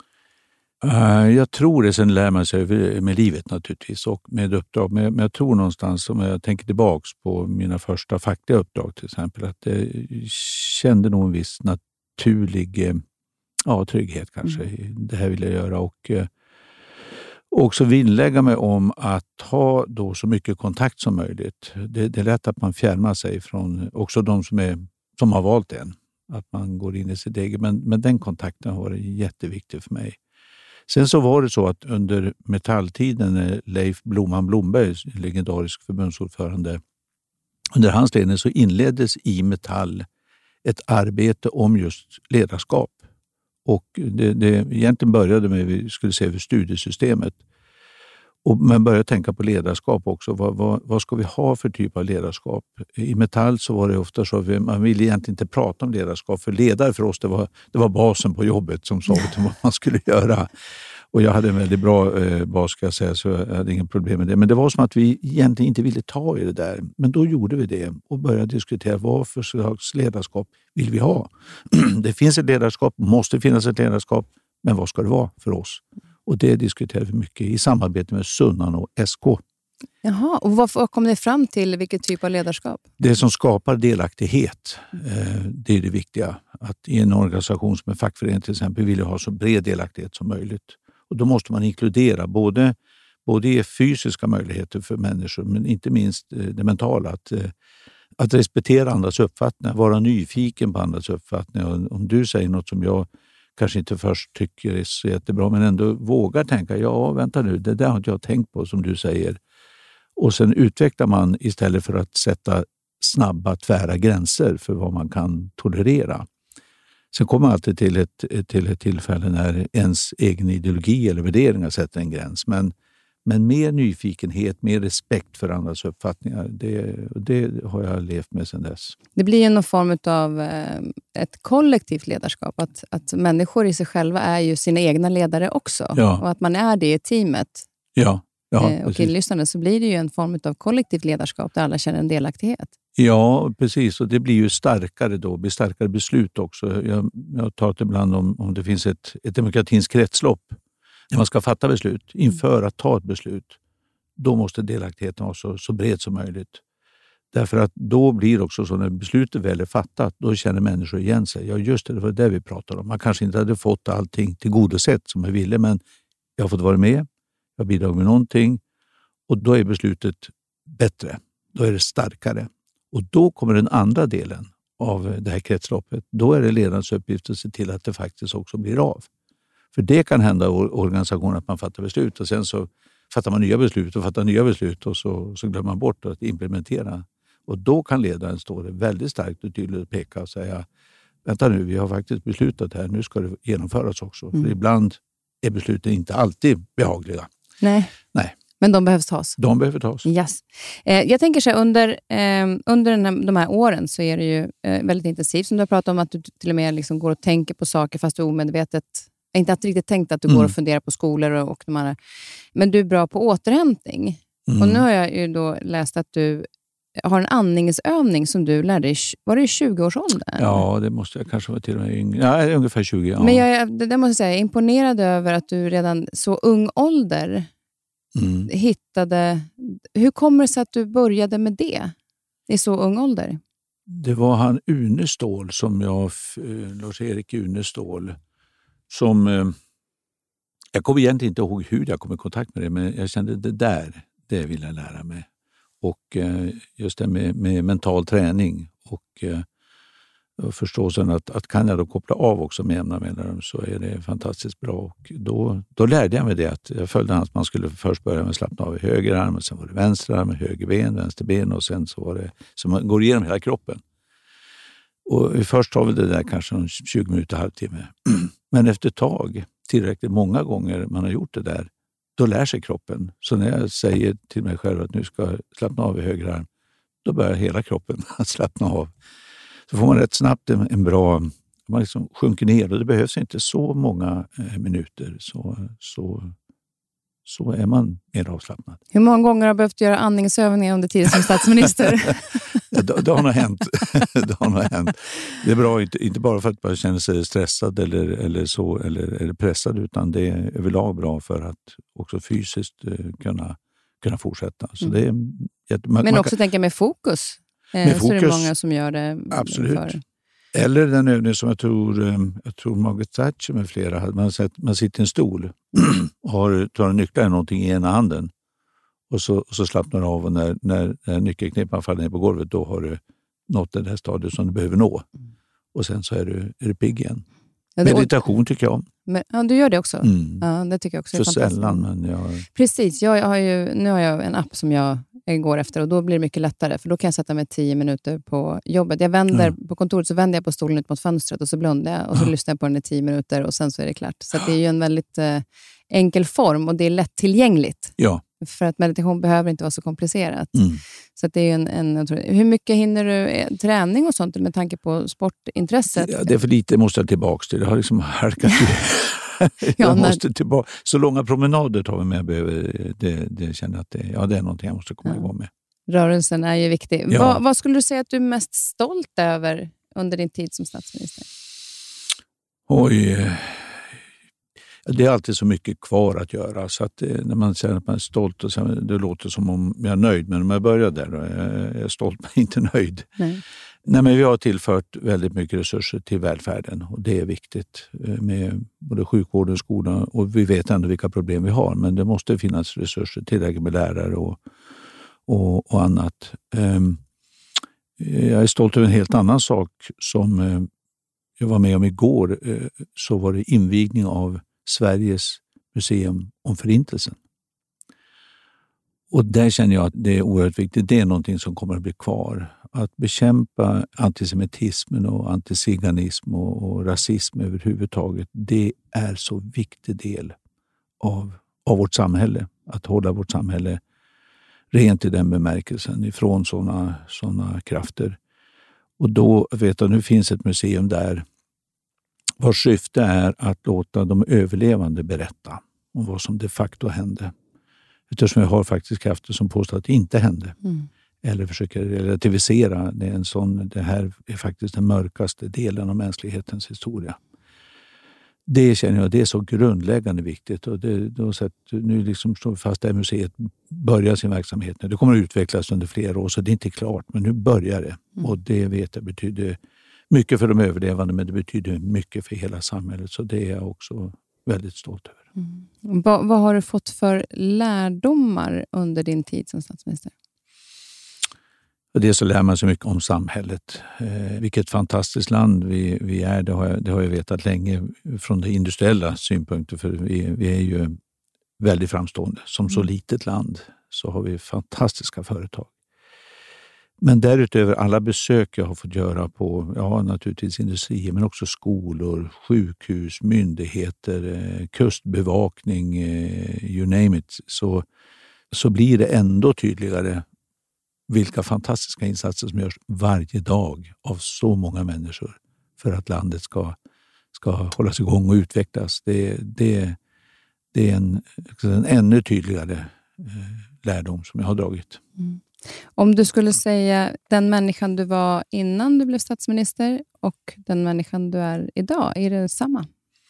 S3: Jag tror det, sen lär man sig med livet naturligtvis och med uppdrag. Men jag tror någonstans, om jag tänker tillbaka på mina första fackliga uppdrag till exempel, att jag kände nog en viss naturlig ja, trygghet kanske. Mm. Det här vill jag göra och också vinnlägga mig om att ha då så mycket kontakt som möjligt. Det, det är lätt att man fjärmar sig från också de som, är, som har valt en. Att man går in i sitt eget. Men, men den kontakten har varit jätteviktig för mig. Sen så var det så att under Metalltiden när Leif Blomman Blomberg, legendarisk förbundsordförande, under hans ledning så inleddes i Metall ett arbete om just ledarskap. Och det, det egentligen började med, vi skulle se över studiesystemet. Och man började tänka på ledarskap också. Vad, vad, vad ska vi ha för typ av ledarskap? I Metall så var det ofta så att man ville egentligen inte prata om ledarskap. För ledare för oss, det var, det var basen på jobbet som sa åt vad man skulle göra. Och jag hade en väldigt bra eh, bas ska jag säga, så jag hade inga problem med det. Men det var som att vi egentligen inte ville ta i det där. Men då gjorde vi det och började diskutera vad för slags ledarskap vill vi ha. Det finns ett ledarskap, måste finnas ett ledarskap, men vad ska det vara för oss? Och det diskuterade vi mycket i samarbete med Sunnan och S K.
S1: Jaha, och vad, vad kom ni fram till? Vilket typ av ledarskap?
S3: Det som skapar delaktighet, eh, det är det viktiga. Att i en organisation som en fackförening till exempel vill ha så bred delaktighet som möjligt. Och då måste man inkludera både, både fysiska möjligheter för människor men inte minst eh, det mentala. Att, eh, att respektera andras uppfattningar, vara nyfiken på andras uppfattningar. Om du säger något som jag kanske inte först tycker är så jättebra, men ändå vågar tänka, ja vänta nu, det där har inte jag tänkt på som du säger. Och sen utvecklar man istället för att sätta snabba, tvära gränser för vad man kan tolerera. Sen kommer man alltid till ett, till ett tillfälle när ens egen ideologi eller värderingar sätter en gräns. Men, men mer nyfikenhet, mer respekt för andras uppfattningar, det, det har jag levt med sedan dess. Det
S1: blir ju någon form av eh, ett kollektivt ledarskap. Att, att människor i sig själva är ju sina egna ledare också. Ja. Och att man är det i teamet.
S3: Ja. Ja,
S1: eh, och inlyssnande så blir det ju en form av kollektivt ledarskap där alla känner en delaktighet.
S3: Ja, precis. Och det blir ju starkare då. Det blir starkare beslut också. Jag, jag tar det ibland om, om det finns ett, ett demokratins kretslopp. När man ska fatta beslut, inför att ta ett beslut, då måste delaktigheten vara så, så bred som möjligt. Därför att då blir det också så när beslutet väl är fattat, då känner människor igen sig. Ja just det, det var det vi pratade om. Man kanske inte hade fått allting tillgodosett som jag ville, men jag har fått vara med, jag bidrar med någonting och då är beslutet bättre. Då är det starkare. Och då kommer den andra delen av det här kretsloppet. Då är det ledarens uppgift att se till att det faktiskt också blir av. För det kan hända i organisationen att man fattar beslut och sen så fattar man nya beslut och fattar nya beslut och så, så glömmer man bort att implementera. Och då kan ledaren stå det väldigt starkt och tydligt och peka och säga vänta nu, vi har faktiskt beslutat här, nu ska det genomföras också. Mm. För ibland är besluten inte alltid behagliga.
S1: Nej.
S3: Nej.
S1: Men de behövs tas?
S3: De behöver tas.
S1: Yes. Eh, jag tänker så här, under, eh, under den här, de här åren så är det ju eh, väldigt intensivt. Som du har pratat om att du till och med liksom går och tänker på saker fast du omedvetet, inte att riktigt tänkt att du mm. går och funderar på skolor och, och de här. Men du är bra på återhämtning. Mm. Och nu har jag ju då läst att du har en andningsövning som du lärde dig, var det i tjugo-årsåldern?
S3: Ja, det måste jag kanske vara till och med yngre. Ja, ungefär tjugo. Ja.
S1: Men jag, det, det måste jag säga, jag är imponerad över att du redan så ung ålder mm. hittade... Hur kommer det sig att du började med det i så ung ålder?
S3: Det var han Unestål som jag, Lars-Erik Unestål, som... Jag kommer egentligen inte ihåg hur jag kom i kontakt med det, men jag kände det där, det vill jag lära mig. Och just det med, med mental träning och, och förståelsen att, att kan jag då koppla av också med jämna mellanrum så är det fantastiskt bra. Och då, då lärde jag mig det att jag följde att man skulle först börja med att slappna av i höger arm och sen var det vänster arm, höger ben, vänster ben och sen så var det så man går igenom hela kroppen. Och först tar vi det där kanske tjugo minuter, halvtimme. Men efter ett tag, tillräckligt många gånger man har gjort det där, då lär sig kroppen. Så när jag säger till mig själv att nu ska jag slappna av i höger arm, då börjar hela kroppen att slappna av. Så får man rätt snabbt en, en bra... Man liksom sjunker ner och det behövs inte så många eh, minuter. Så, så, så är man mer avslappnad.
S1: Hur många gånger har du behövt göra andningsövningar under tiden som statsminister?
S3: det, det har nog hänt. det har nog hänt. Det är bra, inte, inte bara för att man känner sig stressad eller, eller, så, eller, eller pressad, utan det är överlag bra för att också fysiskt eh, kunna, kunna fortsätta. Så det är, man,
S1: Men
S3: man
S1: också
S3: kan,
S1: tänka med fokus.
S3: Med
S1: eh,
S3: fokus.
S1: Så är det många som gör det.
S3: Absolut.
S1: För.
S3: Eller den övning som jag tror, jag tror Margaret Thatcher med flera hade. Man, sett, man sitter i en stol och har, tar en nyckel eller någonting i ena handen. Och så, och så slappnar du av och när, när, när nyckelknippan faller ner på golvet då har du nått det här stadiet som du behöver nå. Och sen så är du, är du pigg igen. Ja, det, Meditation tycker jag om.
S1: Men, ja, du gör det också?
S3: Mm.
S1: Ja, det tycker jag också är
S3: för
S1: fantastiskt.
S3: Sällan, men jag...
S1: Precis, jag har ju, nu har jag en app som jag går efter och då blir det mycket lättare för då kan jag sätta mig tio minuter på jobbet. Jag vänder mm. på kontoret så vänder jag på stolen ut mot fönstret och så blundar jag och så ja. lyssnar jag på den i tio minuter och sen så är det klart. Så att det är ju en väldigt eh, enkel form och det är lättillgängligt.
S3: Ja.
S1: För att meditation behöver inte vara så komplicerat. Mm. Så att det är en, en, hur mycket hinner du träning och sånt med tanke på sportintresset?
S3: Ja, det är för lite, måste jag tillbaka till. Det har liksom harkat jag ja, måste tillbaka. Så långa promenader tar vi med. Jag behöver, det, det känner att det, ja, det är någonting jag måste komma ja. igång med.
S1: Rörelsen är ju viktig.
S3: Ja.
S1: Vad, vad skulle du säga att du är mest stolt över under din tid som statsminister?
S3: Oj... Det är alltid så mycket kvar att göra så att när man säger att man är stolt och så, det låter som om jag är nöjd, men om jag börjar där då är jag stolt men inte nöjd. Nej. Nej, men vi har tillfört väldigt mycket resurser till välfärden och det är viktigt med både sjukvården och skolan och vi vet ändå vilka problem vi har, men det måste finnas resurser tillräckligt med lärare och, och, och annat. Jag är stolt över en helt annan sak som jag var med om igår, så var det invigning av Sveriges museum om förintelsen. Och där känner jag att det är oerhört viktigt. Det är någonting som kommer att bli kvar. Att bekämpa antisemitismen och antiziganism och, och rasism överhuvudtaget, det är så viktig del av, av vårt samhälle. Att hålla vårt samhälle rent i den bemärkelsen ifrån sådana såna krafter. Och då vet jag, nu finns ett museum där vars syfte är att låta de överlevande berätta om vad som de facto hände. Eftersom jag har faktiskt krafter som påstår att det inte hände. Mm. Eller försöker relativisera. Det, är en sån, det här är faktiskt den mörkaste delen av mänsklighetens historia. Det känner jag, det är så grundläggande viktigt. Och det, då så att nu liksom står fast det här museet börjar sin verksamhet. Det kommer att utvecklas under flera år så det är inte klart. Men nu börjar det. Mm. Och det vet jag betyder mycket för de överlevande, men det betyder mycket för hela samhället. Så det är jag också väldigt stolt över.
S1: Mm. Vad, vad har du fått för lärdomar under din tid som statsminister?
S3: Det så lär man sig mycket om samhället. Eh, vilket fantastiskt land vi, vi är. Det har, jag, det har jag vetat länge från det industriella synpunkter. För vi, vi är ju väldigt framstående. Som så litet land så har vi fantastiska företag. Men därutöver alla besök jag har fått göra på, ja naturligtvis industrier, men också skolor, sjukhus, myndigheter, eh, kustbevakning, eh, you name it. Så, så blir det ändå tydligare vilka fantastiska insatser som görs varje dag av så många människor för att landet ska, ska hållas igång och utvecklas. Det, det, det är en, en ännu tydligare eh, lärdom som jag har dragit.
S1: Mm. Om du skulle säga den människan du var innan du blev statsminister och den människan du är idag, är det samma?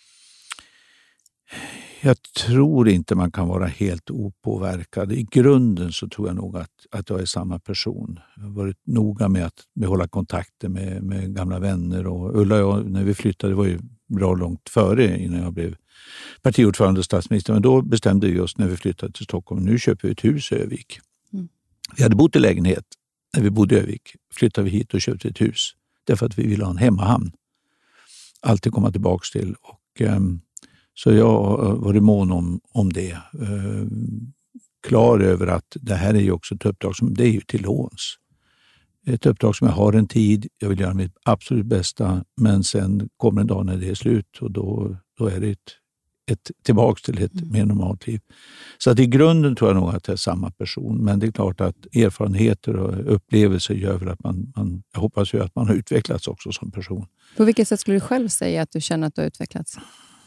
S3: Jag tror inte man kan vara helt opåverkad. I grunden så tror jag nog att, att jag är samma person. Jag har varit noga med att behålla kontakter med, med gamla vänner. Och Ulla och jag, när vi flyttade, det var ju bra långt före innan jag blev partiordförande och statsminister. Men då bestämde vi oss när vi flyttade till Stockholm, nu köper vi ett hus i Övik. Mm. Vi hade bott i lägenhet när vi bodde i Övik. Flyttade vi hit och köpte ett hus. Därför att vi ville ha en hemmahamn. Alltid komma tillbaka till. Och... Um, Så jag har varit mån om, om det. Eh, klar över att det här är ju också ett uppdrag som det är ju till låns. Ett uppdrag som jag har en tid, jag vill göra mitt absolut bästa, men sen kommer en dag när det är slut och då, då är det ett, ett tillbaks till ett mm. mer normalt liv. Så att i grunden tror jag nog att det är samma person, men det är klart att erfarenheter och upplevelser gör väl att man, man jag hoppas ju att man har utvecklats också som person.
S1: På vilket sätt skulle du själv säga att du känner att du har utvecklats?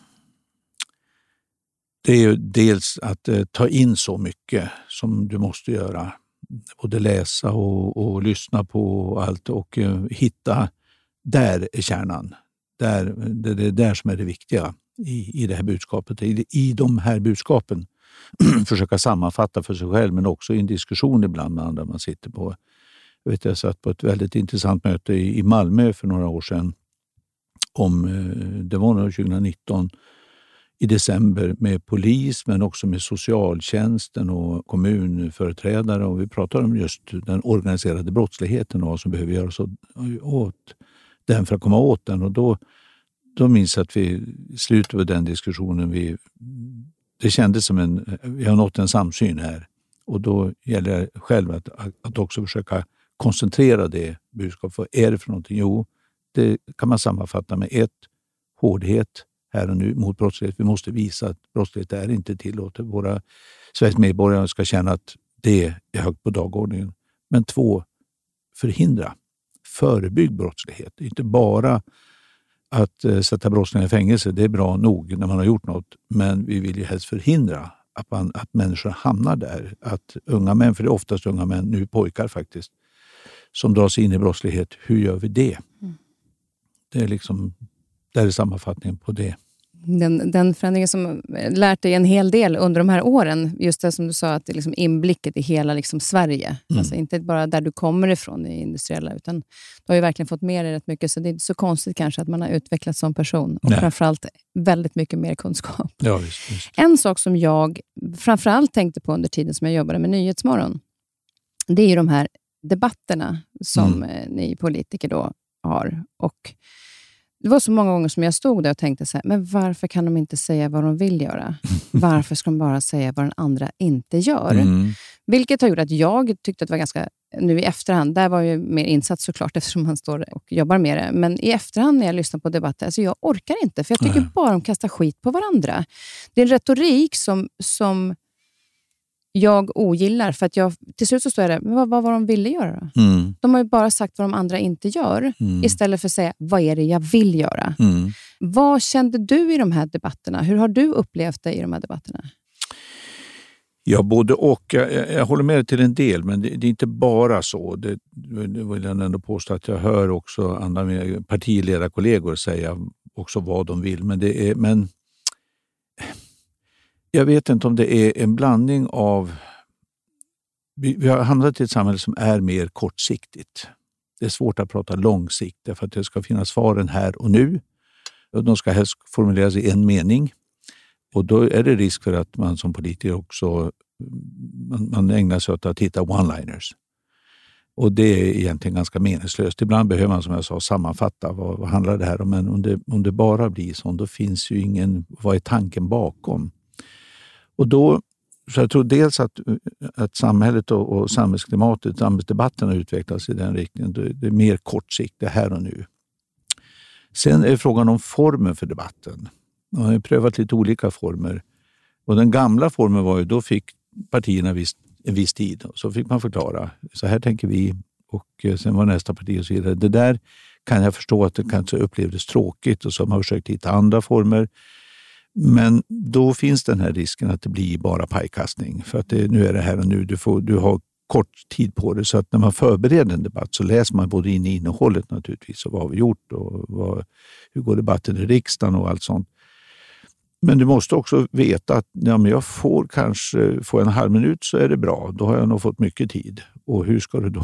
S3: Det är ju dels att eh, ta in så mycket som du måste göra. Både läsa och, och lyssna på allt och eh, hitta, där är kärnan. Där, det, det är där som är det viktiga i, i det här budskapet. I, i de här budskapen försöka sammanfatta för sig själv, men också i en diskussion ibland med andra man sitter på. Jag vet jag satt på ett väldigt intressant möte i, i Malmö för några år sedan. Om, eh, det var nog tjugonitton. I december med polis men också med socialtjänsten och kommunföreträdare, och vi pratar om just den organiserade brottsligheten och vad som behöver göras åt den för att komma åt den. Och då, då minns jag att vi i slutet av den diskussionen, vi, det kändes som en, vi har nått en samsyn här, och då gäller det själv att, att också försöka koncentrera det budskapet. Vad är det för någonting? Jo, det kan man sammanfatta med ett, hårdhet här och nu mot brottslighet. Vi måste visa att brottslighet är inte tillåtet. Våra Sveriges medborgare ska känna att det är högt på dagordningen. Men två, förhindra. Förebygg brottslighet. Inte bara att uh, sätta brottslingar i fängelse. Det är bra nog när man har gjort något. Men vi vill ju helst förhindra att, man, att människor hamnar där. Att unga män, för det är oftast unga män, nu pojkar faktiskt, som dras in i brottslighet. Hur gör vi det? Mm. Det är liksom... Det är sammanfattningen på det.
S1: Den, den förändringen som lärt dig en hel del under de här åren, just det som du sa, att det är liksom inblicket i hela liksom Sverige. Mm. Alltså inte bara där du kommer ifrån i industriella, utan du har ju verkligen fått med dig rätt mycket. Så det är inte så konstigt kanske att man har utvecklats som person. Och Nej. framförallt väldigt mycket mer kunskap.
S3: Ja, visst, visst.
S1: En sak som jag framförallt tänkte på under tiden som jag jobbade med Nyhetsmorgon, det är ju de här debatterna som mm. ni politiker då har. Och det var så många gånger som jag stod där och tänkte så här, men varför kan de inte säga vad de vill göra? Varför ska de bara säga vad den andra inte gör? Mm. Vilket har gjort att jag tyckte att det var ganska, nu i efterhand, där var ju mer insats såklart eftersom man står och jobbar med det. Men i efterhand när jag lyssnar på debatter, alltså jag orkar inte, för jag tycker mm. bara de kastar skit på varandra. Det är en retorik som, som jag ogillar, för att jag till slut så står jag där, men vad, vad var de ville göra då? Mm. De har ju bara sagt vad de andra inte gör, mm. istället för att säga, vad är det jag vill göra? Mm. Vad kände du i de här debatterna? Hur har du upplevt det i de här debatterna?
S3: Ja, både och. Jag, jag håller med till en del, men det, det är inte bara så. Det, det vill jag ändå påstå att jag hör också andra partiledarkollegor säga också vad de vill, men det är, men jag vet inte om det är en blandning av... Vi, vi har hamnat i ett samhälle som är mer kortsiktigt. Det är svårt att prata långsiktigt därför att det ska finnas svaren här och nu. Och de ska helst formuleras i en mening. Och då är det risk för att man som politiker också man, man ägnar sig åt att hitta one-liners. Och det är egentligen ganska meningslöst. Ibland behöver man, som jag sa, sammanfatta vad, vad handlar det här om. Men om det, om det bara blir så, då finns ju ingen... Vad är tanken bakom? Och då, så jag tror dels att, att samhället och, och samhällsklimatet, samhällsdebatten har utvecklats i den riktningen. Det, det är mer kortsiktigt här och nu. Sen är frågan om formen för debatten. Man har prövat lite olika former. Och den gamla formen var ju, då fick partierna visst en viss tid. Så fick man förklara. Så här tänker vi. Och sen var nästa parti och så vidare. Det där kan jag förstå att det kanske upplevdes tråkigt. Och så har man försökt hitta andra former. Men då finns den här risken att det blir bara pajkastning. För att det, nu är det här och nu. Du, får, du har kort tid på det. Så att när man förbereder en debatt så läser man både in i innehållet naturligtvis. Och vad har vi gjort och vad, hur går debatten i riksdagen och allt sånt. Men du måste också veta att ja, men jag får kanske få en halv minut så är det bra. Då har jag nog fått mycket tid. Och hur ska du då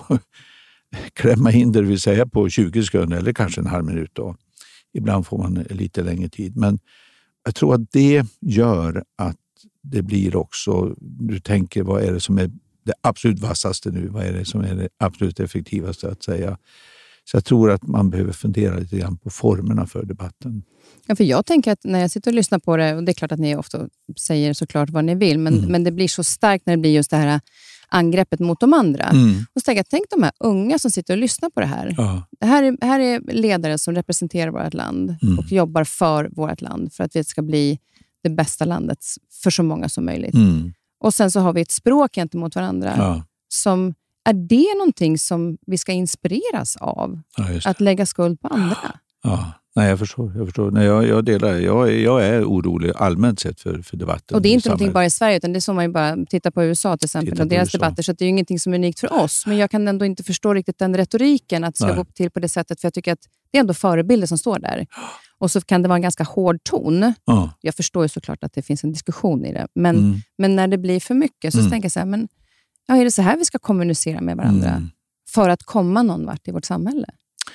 S3: klämma in det vill säga på tjugo sekunder eller kanske en halv minut då. Ibland får man lite längre tid. Men jag tror att det gör att det blir också, du tänker vad är det som är det absolut vassaste nu? Vad är det som är det absolut effektivaste att säga? Så jag tror att man behöver fundera lite grann på formerna för debatten.
S1: Ja, för jag tänker att när jag sitter och lyssnar på det, och det är klart att ni ofta säger såklart vad ni vill, men, mm. men det blir så starkt när det blir just det här angreppet mot de andra. Mm. Och så tänker jag, tänk de här unga som sitter och lyssnar på det här. Ja. Det här är, här är ledare som representerar vårt land mm. och jobbar för vårt land för att vi ska bli det bästa landet för så många som möjligt. Mm. Och sen så har vi ett språk gentemot varandra ja. som, är det någonting som vi ska inspireras av? Ja, att lägga skuld på andra?
S3: Ja. Nej, jag förstår. Jag, förstår. Nej, jag, jag delar. Jag, jag är orolig allmänt sett för, för debatten.
S1: Och det är inte någonting bara i Sverige, utan det är som man ju bara tittar på U S A till exempel och deras U S A. Debatter. Så det är ju ingenting som är unikt för oss. Men jag kan ändå inte förstå riktigt den retoriken att det ska Nej. gå till på det sättet. För jag tycker att det är ändå förebilder som står där. Och så kan det vara en ganska hård ton. Ja. Jag förstår ju såklart att det finns en diskussion i det. Men, mm. men när det blir för mycket så mm. tänker jag så här, men ja, är det så här vi ska kommunicera med varandra? Mm. För att komma någon vart i vårt samhälle?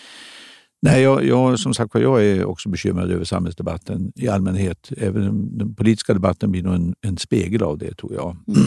S3: Nej, jag, jag, som sagt jag är också bekymrad över samhällsdebatten i allmänhet. Även den politiska debatten blir nog en, en spegel av det, tror jag. Mm.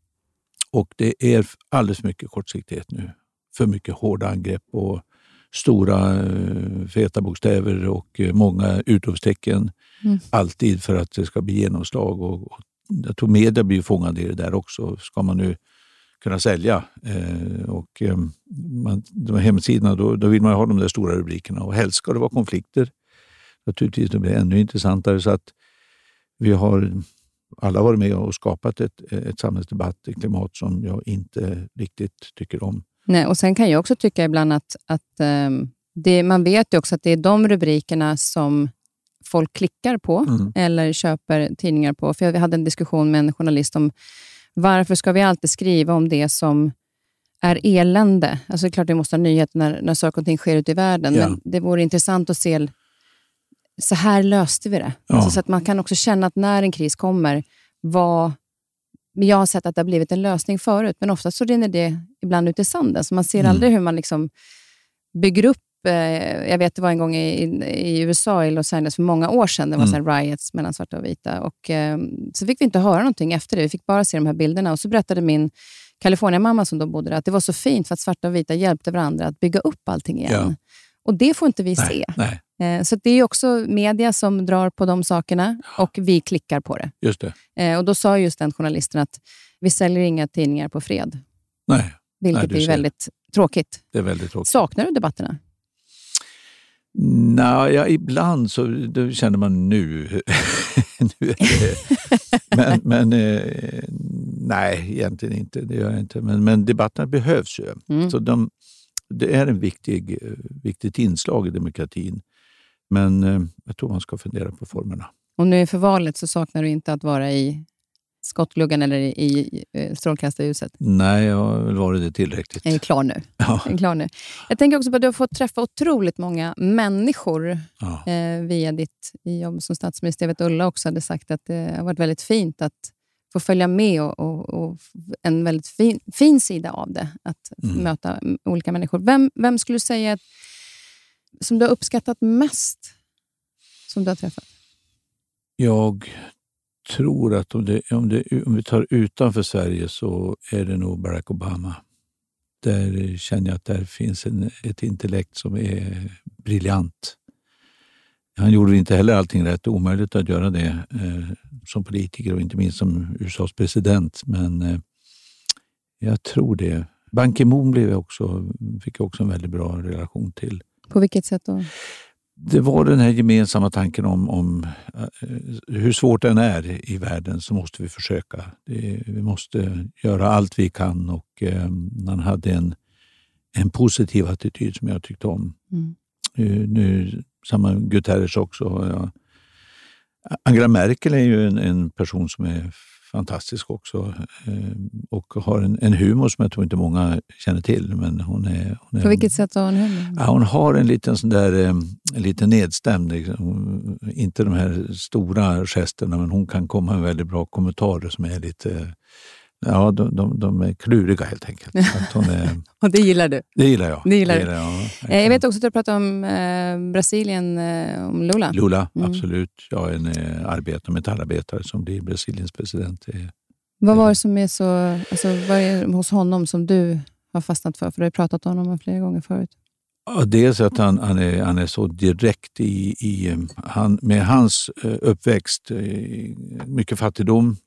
S3: Och det är alldeles för mycket kortsiktighet nu. För mycket hårda angrepp och stora feta bokstäver och många utropstecken. Mm. Alltid för att det ska bli genomslag. Och, och jag tror media blir fångade i det där också. Ska man nu kunna sälja. Eh, och eh, man, de här hemsidorna, då, då vill man ha de där stora rubrikerna. Och helst ska det vara konflikter. Naturligtvis det blir ännu intressantare. Så att vi har alla varit med och skapat ett, ett samhällsdebatt, ett klimat som jag inte riktigt tycker om.
S1: Nej, och sen kan jag också tycka ibland att, att eh, det, man vet ju också att det är de rubrikerna som folk klickar på mm. eller köper tidningar på. För jag hade en diskussion med en journalist om varför ska vi alltid skriva om det som är elände? Alltså det är klart att vi måste ha nyheter när, när saker och ting sker ute i världen. Ja. Men det vore intressant att se, så här löste vi det. Ja. Alltså så att man kan också känna att när en kris kommer, vad, jag har sett att det har blivit en lösning förut. Men ofta så rinner det ibland ut i sanden. Så man ser mm. aldrig hur man liksom bygger upp. Jag vet det var en gång i, i U S A, i Los Angeles för många år sedan. Det var mm. så här riots mellan svarta och vita. Och eh, så fick vi inte höra någonting efter det. Vi fick bara se de här bilderna. Och så berättade min Kalifornien-mamma som då bodde där att det var så fint för att svarta och vita hjälpte varandra att bygga upp allting igen. Ja. Och det får inte vi nej, se. Nej. Eh, så det är också media som drar på de sakerna och vi klickar på det.
S3: Just det.
S1: Eh, och då sa just den journalisten att vi säljer inga tidningar på fred.
S3: Nej.
S1: Vilket nej, är väldigt tråkigt.
S3: Det är väldigt tråkigt.
S1: Saknar du debatterna?
S3: Nej, ja, ibland så då känner man nu. nu är det. Men, men eh, nej, egentligen inte. Det gör jag inte. Men, men debatterna behövs ju. Mm. Så de, det är en viktig, viktigt inslag i demokratin. Men eh, jag tror man ska fundera på formerna. Och
S1: nu för valet så saknar du inte att vara i skottluggan eller i, i, i strålkastarljuset?
S3: Nej, jag har väl varit det tillräckligt.
S1: Jag är klar nu. Ja. Jag är klar nu. Jag tänker också på att du har fått träffa otroligt många människor ja. eh, via ditt jobb som statsminister. Jag vet Ulla också hade sagt att det har varit väldigt fint att få följa med och, och, och en väldigt fin, fin sida av det. Att mm. möta olika människor. Vem, vem skulle du säga att, som du har uppskattat mest som du har träffat?
S3: Jag tror att om, det, om, det, om vi tar utanför Sverige så är det nog Barack Obama. Där känner jag att där finns en, ett intellekt som är briljant. Han gjorde inte heller allting rätt, omöjligt att göra det eh, som politiker och inte minst som U S A:s president. Men eh, jag tror det. Ban Ki-moon blev jag också, fick jag också en väldigt bra relation till.
S1: På vilket sätt då?
S3: det var den här gemensamma tanken om, om hur svårt den är i världen, så måste vi försöka. Det, vi måste göra allt vi kan, och eh, man hade en, en positiv attityd som jag tyckte om. Mm. Nu, nu samma Guterres också. Ja. Angela Merkel är ju en, en person som är fantastisk också, eh, och har en, en humor som jag tror inte många känner till. Men hon är, hon är,
S1: på vilket sätt har hon humor?
S3: Ja, hon har en liten sån där, eh, lite nedstämd, liksom. Inte de här stora gesterna, men hon kan komma med väldigt bra kommentarer som är lite, ja, de, de, de är kluriga helt enkelt. Att hon är,
S1: och det gillar du?
S3: Det gillar jag.
S1: Det gillar
S3: det
S1: du.
S3: gillar jag,
S1: eh, jag vet också att du pratar om eh, Brasilien, eh, om Lula.
S3: Lula,
S1: mm.
S3: absolut. Jag är en eh, arbetare, metallarbetare som blir Brasiliens president. Det,
S1: vad var det som är så, alltså, vad är det hos honom som du har fastnat för? För du har pratat om honom flera gånger förut.
S3: Ja, dels att han, han, är, han är så direkt i, i han, med hans uppväxt, mycket fattigdom,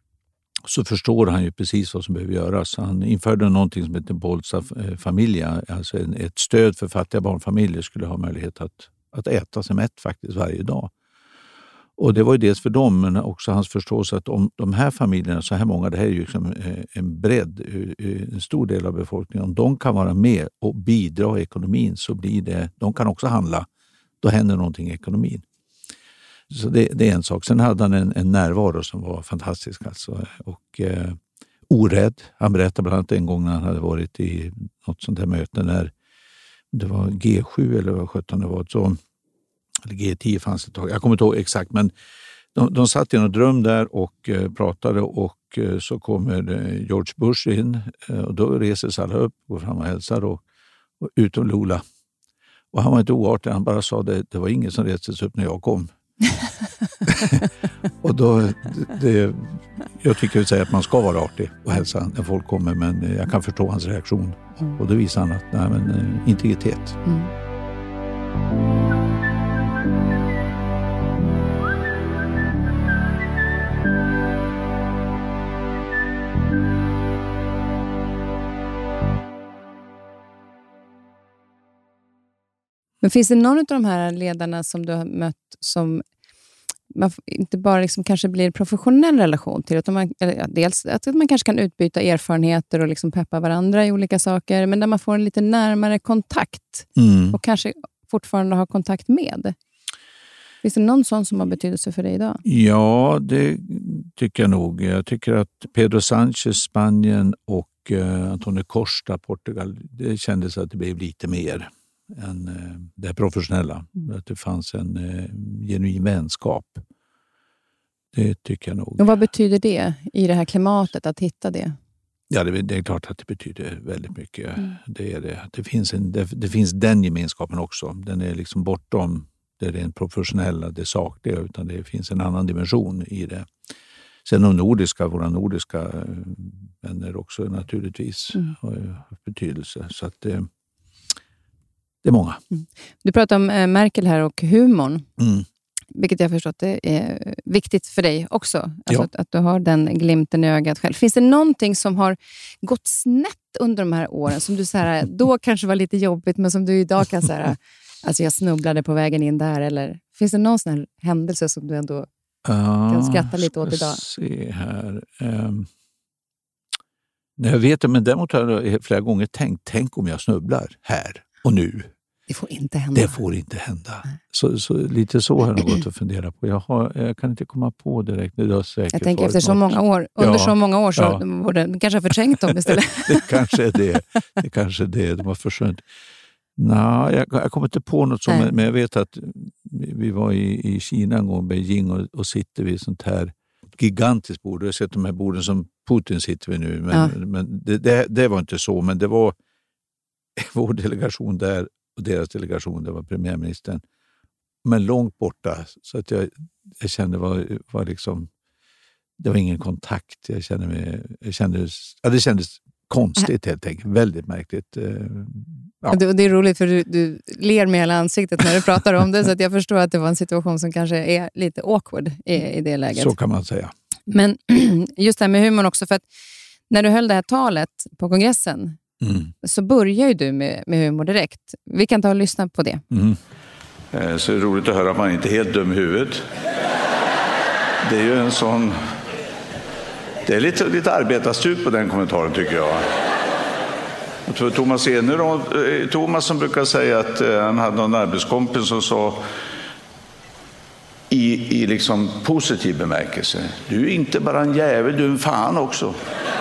S3: så förstår han ju precis vad som behöver göras. Han införde någonting som heter Bolsa Familia, alltså en, ett stöd för fattiga barnfamiljer skulle ha möjlighet att, att äta sig mätt faktiskt varje dag. Och det var ju dels för dem, men också hans förståelse att om de här familjerna, så här många, det här är ju liksom en bredd, en stor del av befolkningen, om de kan vara med och bidra i ekonomin, så blir det, de kan också handla, då händer någonting i ekonomin. Så det, det är en sak. Sen hade han en, en närvaro som var fantastisk alltså, och eh, orädd. Han berättade bland annat en gång när han hade varit i något sånt här möte när det var G sju eller vad sjutton det var, så eller G tio fanns ett tag. Jag kommer inte ihåg exakt, men de, de satt i en dröm där och eh, pratade, och eh, så kommer eh, George Bush in, eh, och då reser sig alla upp, går fram och hälsar, och, och utom Lula. Och han var inte oartig, han bara sa det, det var ingen som reste sig upp när jag kom. Och då, det, det, jag tycker att säga att man ska vara artig och hälsa när folk kommer, men jag kan förstå hans reaktion. Mm. Och då visar han att nej, men, eh, integritet. Mm.
S1: Men finns det någon av de här ledarna som du har mött som man inte bara liksom kanske blir en professionell relation till, utan man, eller, dels att man kanske kan utbyta erfarenheter och liksom peppa varandra i olika saker, men där man får en lite närmare kontakt mm. och kanske fortfarande har kontakt med? Finns det någon sån som har betydelse för dig idag?
S3: Ja, det tycker jag nog. Jag tycker att Pedro Sánchez, Spanien, och eh, Antonio Costa, Portugal, det kändes att det blev lite mer än eh, det professionella. Mm. Att det fanns en eh, genuin vänskap. Det tycker jag nog.
S1: Och vad betyder det i det här klimatet, att hitta det?
S3: Ja, det, det är klart att det betyder väldigt mycket. Mm. Det är det. Det finns, en, det, det finns den gemenskapen också. Den är liksom bortom det rent professionella, det sakliga, utan det finns en annan dimension i det. Sen de nordiska, våra nordiska vänner också naturligtvis mm. har betydelse. Så att det, det är många. Mm.
S1: Du pratar om eh, Merkel här och humorn.
S3: Mm.
S1: Vilket jag förstått är eh, viktigt för dig också. Alltså
S3: ja.
S1: att, att du har den glimten i ögat själv. Finns det någonting som har gått snett under de här åren som du så här, då kanske var lite jobbigt, men som du idag kan säga, alltså jag snubblade på vägen in där, eller finns det någon sån här händelse som du ändå uh, kan skratta lite åt idag?
S3: Se här. Um, nej, jag vet det, men däremot har jag flera gånger tänkt, tänk om jag snubblar här och nu.
S1: Det får inte hända.
S3: Det får inte hända. Så, så lite så har jag gått att fundera på. Jag, har, jag kan inte komma på direkt. Det säkert
S1: jag tänker efter så många år. Under ja, så många år så ja. borde de kanske ha förträngt dem istället.
S3: det kanske är det. Det kanske är det. De har försökt. Nej, jag, jag kommer inte på något sånt. Men jag vet att vi var i, i Kina en gång, Beijing, och, och sitter vid sånt här gigantiskt bord. Jag har sett de här borden som Putin sitter vid nu. Men, ja. men det, det, det var inte så. Men det var vår delegation där. Och deras delegation, det var premiärministern. Men långt borta. Så att jag, jag kände var, var liksom, det var ingen kontakt. Jag kände mig, jag kände, ja, det kändes konstigt helt enkelt. Väldigt märkligt. Ja.
S1: Det, det är roligt för du, du ler med hela ansiktet när du pratar om det. Så att jag förstår att det var en situation som kanske är lite awkward i, i det läget.
S3: Så kan man säga.
S1: Men just det här med humorn också. För att när du höll det här talet på kongressen, Mm. så börjar ju du med, med humor direkt. Vi kan ta och lyssna på det.
S3: Mm.
S5: Så det är roligt att höra att man inte är helt dum i huvudet. Det är ju en sån... Det är lite, lite arbetarstuk på den kommentaren, tycker jag. Jag tror Thomas Eneroth, Thomas som brukar säga att han hade någon arbetskompis som sa i, i liksom positiv bemärkelse: du är inte bara en jävel, du är en fan också.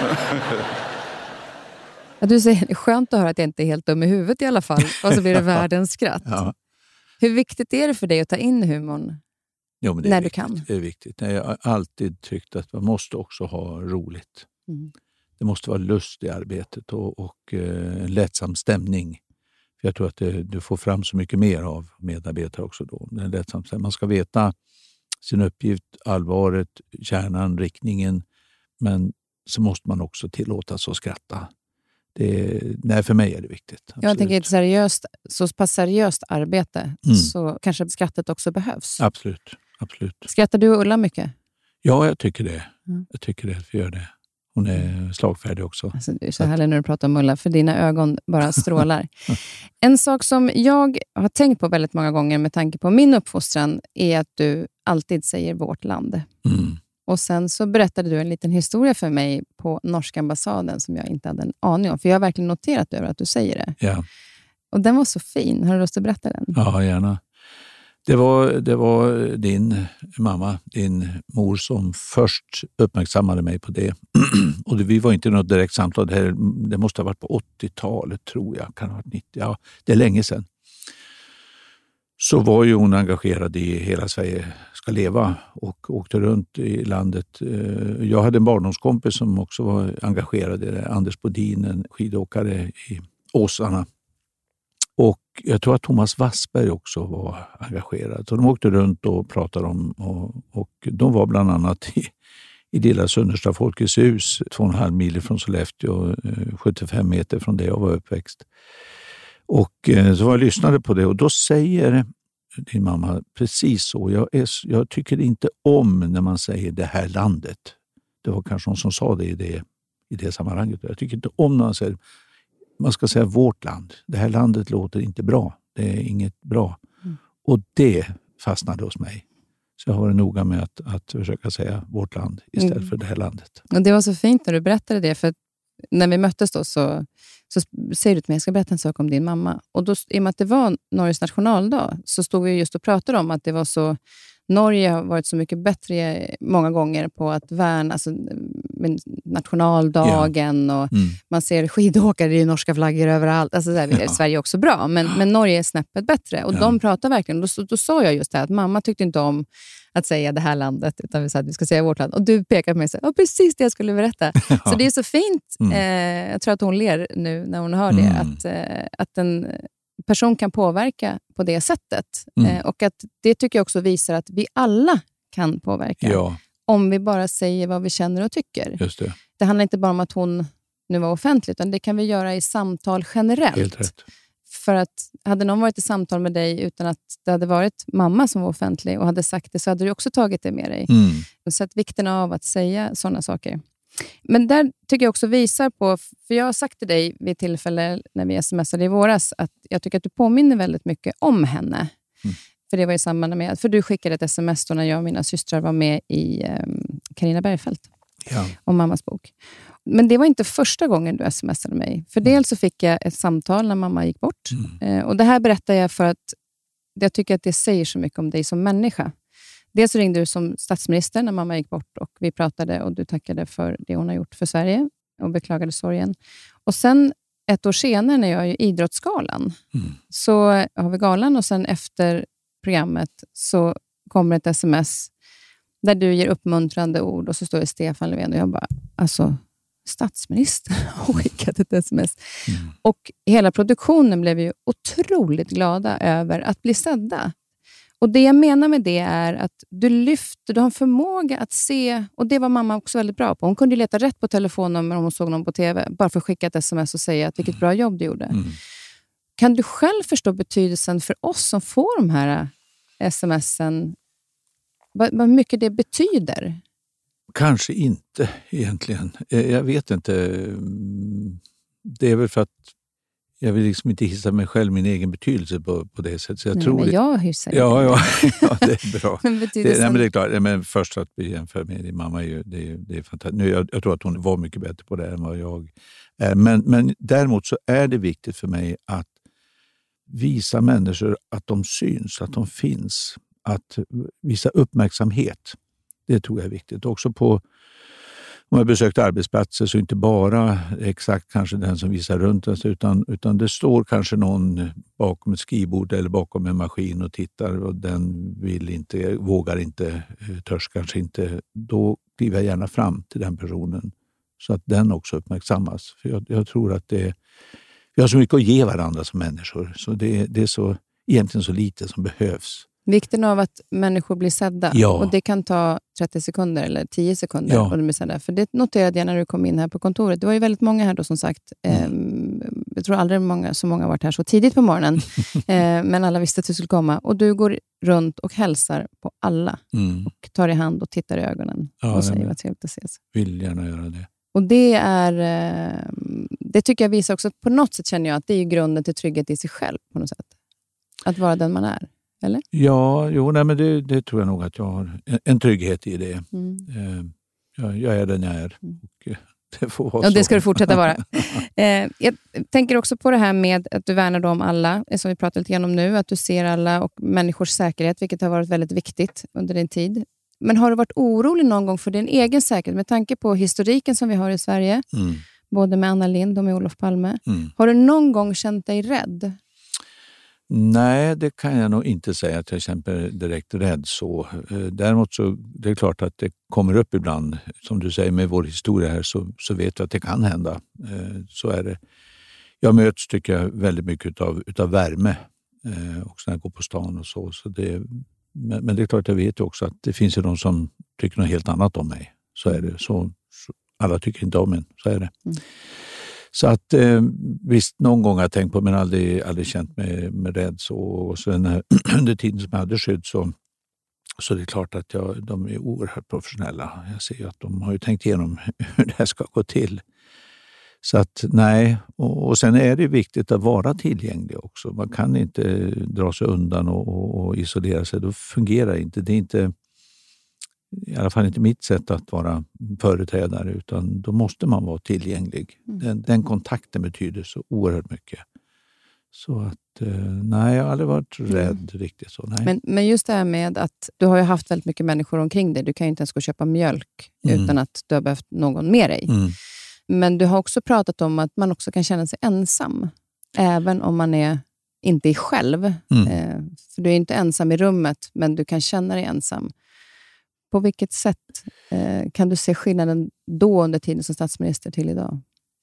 S1: Ja, du säger, det är skönt att höra att jag inte är helt dum i huvudet i alla fall. Och så blir det världens skratt.
S3: Ja.
S1: Hur viktigt är det för dig att ta in humorn
S3: Jo, men det är
S1: när du
S3: viktigt.
S1: kan?
S3: Det är viktigt. Jag har alltid tyckt att man måste också ha roligt.
S1: Mm.
S3: Det måste vara lust i arbetet och, och eh, en lättsam stämning. För jag tror att det, du får fram så mycket mer av medarbetare också då. En lättsam stämning. Man ska veta sin uppgift, allvaret, kärnan, riktningen. Men så måste man också tillåtas att skratta. Det, nej, för mig är det viktigt. Absolut.
S1: Jag tänker ett seriöst, så pass seriöst arbete
S3: Mm.
S1: så kanske skrattet också behövs.
S3: Absolut, absolut.
S1: Skrattar du och Ulla mycket?
S3: Ja, jag tycker det.
S1: Mm.
S3: Jag tycker det, vi gör det. Hon är slagfärdig också.
S1: Alltså, du är så härlig när du pratar om Ulla, för dina ögon bara strålar. En sak som jag har tänkt på väldigt många gånger med tanke på min uppfostran är att du alltid säger vårt land.
S3: Mm.
S1: Och sen så berättade du en liten historia för mig på norska ambassaden som jag inte hade en aning om. För jag har verkligen noterat över att du säger det.
S3: Ja.
S1: Och den var så fin. Har du lust att berätta den?
S3: Ja, gärna. Det var, det var din mamma, din mor, som först uppmärksammade mig på det. Och det, vi var inte något direkt samtal. Det, här, det måste ha varit på åttiotalet, tror jag. Kan ha varit nittio. Ja, det är länge sedan. Så var ju hon engagerad i Hela Sverige ska leva och åkte runt i landet. Jag hade en barndomskompis som också var engagerad i det. Anders Bodin, en skidåkare i Åsarna. Och jag tror att Thomas Wassberg också var engagerad. Så de åkte runt och pratade om, och, och de var bland annat i, i lilla Sunnersta Folkets hus, två och en halv mil från Sollefteå, sjuttiofem meter från där jag var uppväxt. Och eh, så var jag lyssnade på det och då säger din mamma precis så. Jag, är, jag tycker inte om när man säger det här landet. Det var kanske någon som sa det i det, i det sammanhanget. Jag tycker inte om när man säger, man ska säga vårt land. Det här landet låter inte bra. Det är inget bra. Mm. Och det fastnade hos mig. Så jag har varit noga med att, att försöka säga vårt land istället mm. för det här landet.
S1: Och det var så fint när du berättade det, för när vi möttes då så, så säger du till mig, jag ska berätta en sak om din mamma. Och då, i och med att det var Norges nationaldag, så stod vi just och pratade om att det var så, Norge har varit så mycket bättre många gånger på att värna, alltså, med nationaldagen ja. och mm. man ser skidåkare i norska flaggor överallt. Alltså, där, ja. Sverige är också bra, men, men Norge är snäppet bättre. Och ja. de pratar verkligen. Då, då sa jag just det här, att mamma tyckte inte om att säga det här landet, utan vi sa att vi ska säga vårt land. Och du pekar på mig och säger, ja, precis det jag skulle berätta. Ja. Så det är så fint. Mm. Eh, jag tror att hon ler nu när hon hör det. Mm. Att, eh, att en person kan påverka på det sättet. Mm. Eh, och att det tycker jag också visar att vi alla kan påverka.
S3: Ja.
S1: Om vi bara säger vad vi känner och tycker.
S3: Just det.
S1: Det handlar inte bara om att hon nu var offentlig, utan det kan vi göra i samtal generellt.
S3: Helt rätt.
S1: För att hade någon varit i samtal med dig utan att det hade varit mamma som var offentlig och hade sagt det, så hade du också tagit det med dig. Mm. Så att vikten av att säga sådana saker. Men där tycker jag också visar på, för jag har sagt till dig vid tillfälle när vi smsade i våras, att jag tycker att du påminner väldigt mycket om henne. Mm. För det var i samband med, för du skickade ett sms då när jag och mina systrar var med i um, Carina Bergfeldt
S3: ja.
S1: om mammas bok. Men det var inte första gången du smsade mig. För dels så fick jag ett samtal när mamma gick bort. Mm. Eh, och det här berättar jag för att jag tycker att det säger så mycket om dig som människa. Dels så ringde du som statsminister när mamma gick bort och vi pratade och du tackade för det hon har gjort för Sverige och beklagade sorgen. Och sen ett år senare när jag är i Idrottsgalan mm. så har vi galan och sen efter programmet så kommer ett sms där du ger uppmuntrande ord och så står det Stefan Löfven och jag bara, alltså statsministern har skickat ett sms. Mm. Och hela produktionen blev ju otroligt glada över att bli sedda. Och det jag menar med det är att du lyfter, du har en förmåga att se, och det var mamma också väldigt bra på. Hon kunde leta rätt på telefonnummer om hon såg någon på tv, bara för att skicka ett sms och säga att vilket bra jobb du gjorde. Mm. Kan du själv förstå betydelsen för oss som får de här smsen, vad, vad mycket det betyder?
S3: Kanske inte egentligen. Jag vet inte. Det är väl för att jag vill liksom inte hissa mig själv min egen betydelse på, på det sättet. Så jag
S1: Nej,
S3: tror
S1: men
S3: det.
S1: jag hyssar
S3: Ja, ja, ja, det är bra.
S1: men
S3: det, nej, men det är klart. Men först att vi jämför med din mamma, är ju, det, är, det är fantastiskt. Nu, jag, jag tror att hon var mycket bättre på det än vad jag är. Men, men däremot så är det viktigt för mig att visa människor att de syns, att de finns. Att visa uppmärksamhet. Det tror jag är viktigt. Också på om jag besökt arbetsplatser så inte bara exakt kanske den som visar runt oss utan, utan det står kanske någon bakom ett skrivbord eller bakom en maskin och tittar och den vill inte, vågar inte, törs kanske inte. Då kliver jag gärna fram till den personen så att den också uppmärksammas. För jag, jag tror att det, vi har så mycket att ge varandra som människor så det, det är så, egentligen så lite som behövs.
S1: Vikten av att människor blir sedda.
S3: Ja.
S1: Och det kan ta trettio sekunder eller tio sekunder.
S3: Ja.
S1: Och de blir sedda. För det noterade jag när du kom in här på kontoret. Det var ju väldigt många här då som sagt.
S3: Mm.
S1: Eh, jag tror aldrig många, så många har varit här så tidigt på morgonen. eh, men alla visste att du skulle komma. Och du går runt och hälsar på alla.
S3: Mm.
S1: Och tar i hand och tittar i ögonen.
S3: Ja,
S1: och säger
S3: men-
S1: vad trevligt att ses.
S3: Vill gärna göra det.
S1: Och det är... Eh, det tycker jag visar också. På något sätt känner jag att det är grunden till trygghet i sig själv. På något sätt. Att vara den man är. Eller?
S3: Ja, jo, nej, men det, det tror jag nog att jag har en, en trygghet i det.
S1: Mm.
S3: Eh, jag, jag är den jag är. Och, eh, det får vara
S1: Ja,
S3: så.
S1: det ska du fortsätta vara. eh, jag tänker också på det här med att du värnar om alla, som vi pratar lite grann om nu, att du ser alla och människors säkerhet, vilket har varit väldigt viktigt under din tid. Men har du varit orolig någon gång för din egen säkerhet med tanke på historiken som vi har i Sverige,
S3: Mm,
S1: både med Anna Lindh och med Olof Palme?
S3: mm.
S1: Har du någon gång känt dig rädd?
S3: Nej, det kan jag nog inte säga att jag känner direkt rädd så. Eh, Däremot så det är klart att det kommer upp ibland. Som du säger med vår historia här så, så vet vi att det kan hända. Eh, Så är det. Jag möts tycker jag väldigt mycket utav, utav värme. Eh, också när jag går på stan och så. så det, men, men det är klart jag vet ju också att det finns ju de som tycker något helt annat om mig. Så är det. Så, så, alla tycker inte om en. Så är det.
S1: Mm.
S3: Så att eh, visst, någon gång har jag tänkt på men aldrig, aldrig känt mig med rädd. Så, och sen eh, under tiden som jag hade skydd så, så det är klart att jag, de är oerhört professionella. Jag ser ju att de har ju tänkt igenom hur det här ska gå till. Så att nej, och, och sen är det viktigt att vara tillgänglig också. Man kan inte dra sig undan och, och, och isolera sig. Då fungerar det inte. Det är inte, i alla fall inte mitt sätt att vara företrädare utan då måste man vara tillgänglig. Den, den kontakten betyder så oerhört mycket. Så att eh, nej, jag har aldrig varit rädd riktigt så. Nej.
S1: Men, men just det här med att du har ju haft väldigt mycket människor omkring dig. Du kan ju inte ens gå och köpa mjölk
S3: Mm.
S1: utan att du har behövt någon med dig.
S3: Mm.
S1: Men du har också pratat om att man också kan känna sig ensam. Även om man är inte är själv.
S3: Mm.
S1: Eh, för du är inte ensam i rummet, men du kan känna dig ensam. På vilket sätt eh, kan du se skillnaden då under tiden som statsminister till idag?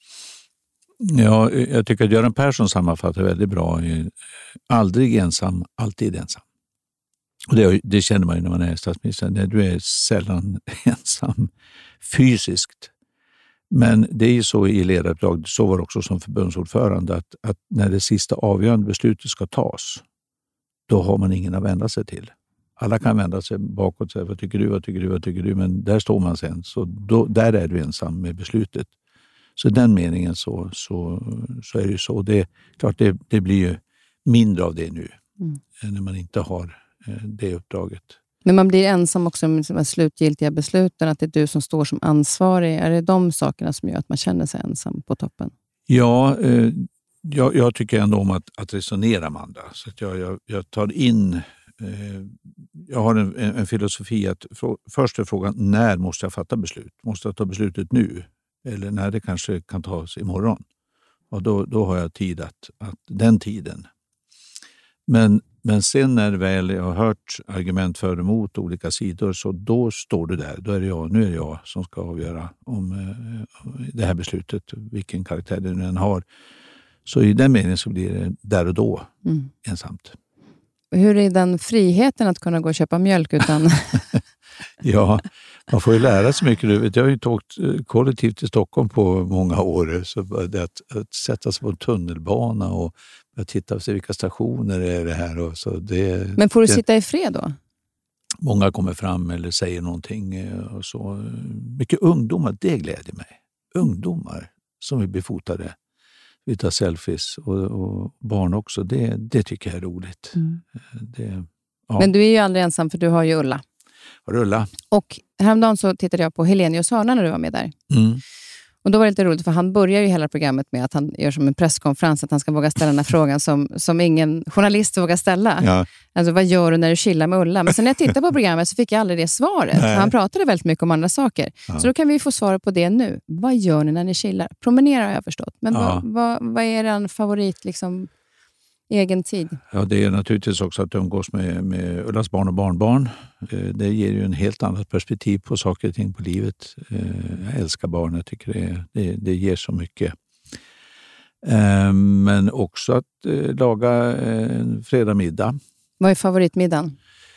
S3: Ja, jag tycker att Göran Persson sammanfattar väldigt bra. Aldrig ensam, alltid ensam. Och det, det känner man ju när man är statsminister. Du är sällan ensam fysiskt. Men det är ju så i ledaruppdrag, så var det också som förbundsordförande, att, att när det sista avgörande beslutet ska tas, då har man ingen att vända sig till. Alla kan vända sig bakåt och säga, vad tycker du, vad tycker du, vad tycker du? Men där står man sen, så då, där är du ensam med beslutet. Så i den meningen så, så, så är det ju så. Det är klart, det, det blir ju mindre av det nu,
S1: Mm.
S3: när man inte har eh, det uppdraget.
S1: Men man blir ensam också med de slutgiltiga besluten, att det är du som står som ansvarig. Är det de sakerna som gör att man känner sig ensam på toppen?
S3: Ja, eh, jag, jag tycker ändå om att, att resonera med andra. Så att jag, jag, jag tar in... Eh, jag har en, en filosofi att för, först är frågan, när måste jag fatta beslut? Måste jag ta beslutet nu? Eller när det kanske kan tas imorgon? Och då, då har jag tid att, att den tiden. Men, men sen när väl jag har hört argument för och emot olika sidor, så då står du där. Då är det jag, nu är det jag som ska avgöra om eh, det här beslutet, vilken karaktär det än har. Så i den meningen så blir det där och då
S1: Mm.
S3: ensamt.
S1: Hur är den friheten att kunna gå och köpa mjölk utan...
S3: Ja, man får ju lära sig mycket. Jag har ju inte åkt kollektivt till Stockholm på många år. Så det att, att sätta sig på en tunnelbana och att titta och se vilka stationer är det här. Och så det,
S1: Men får du
S3: det,
S1: sitta i fred då?
S3: Många kommer fram eller säger någonting. Och så. Mycket ungdomar, det gläder mig. Ungdomar som är befotade. lite selfies och, och barn också. Det, det tycker jag är roligt. Mm. Det, ja.
S1: Men du är ju aldrig ensam för du har ju Ulla.
S3: Har Ulla.
S1: Och häromdagen så tittade jag på Helenius hörna när du var med där.
S3: Mm.
S1: Och då var det lite roligt för han börjar ju hela programmet med att han gör som en presskonferens att han ska våga ställa den här frågan som, som ingen journalist vågar ställa.
S3: Ja.
S1: Alltså vad gör du när du chillar med Ulla? Men sen när jag tittade på programmet så fick jag aldrig det svaret. Han pratade väldigt mycket om andra saker. Ja. Så då kan vi få svar på det nu. Vad gör ni när ni chillar? Promenerar har jag förstått. Men ja. vad, vad, vad är er favorit liksom, egen tid?
S3: Ja, det är naturligtvis också att umgås med, med Ullas barn och barnbarn. Det ger ju en helt annat perspektiv på saker och ting på livet. Jag älskar barn, jag tycker det, det, det ger så mycket. Men också att laga en fredagmiddag.
S1: Vad är favoritmiddagen?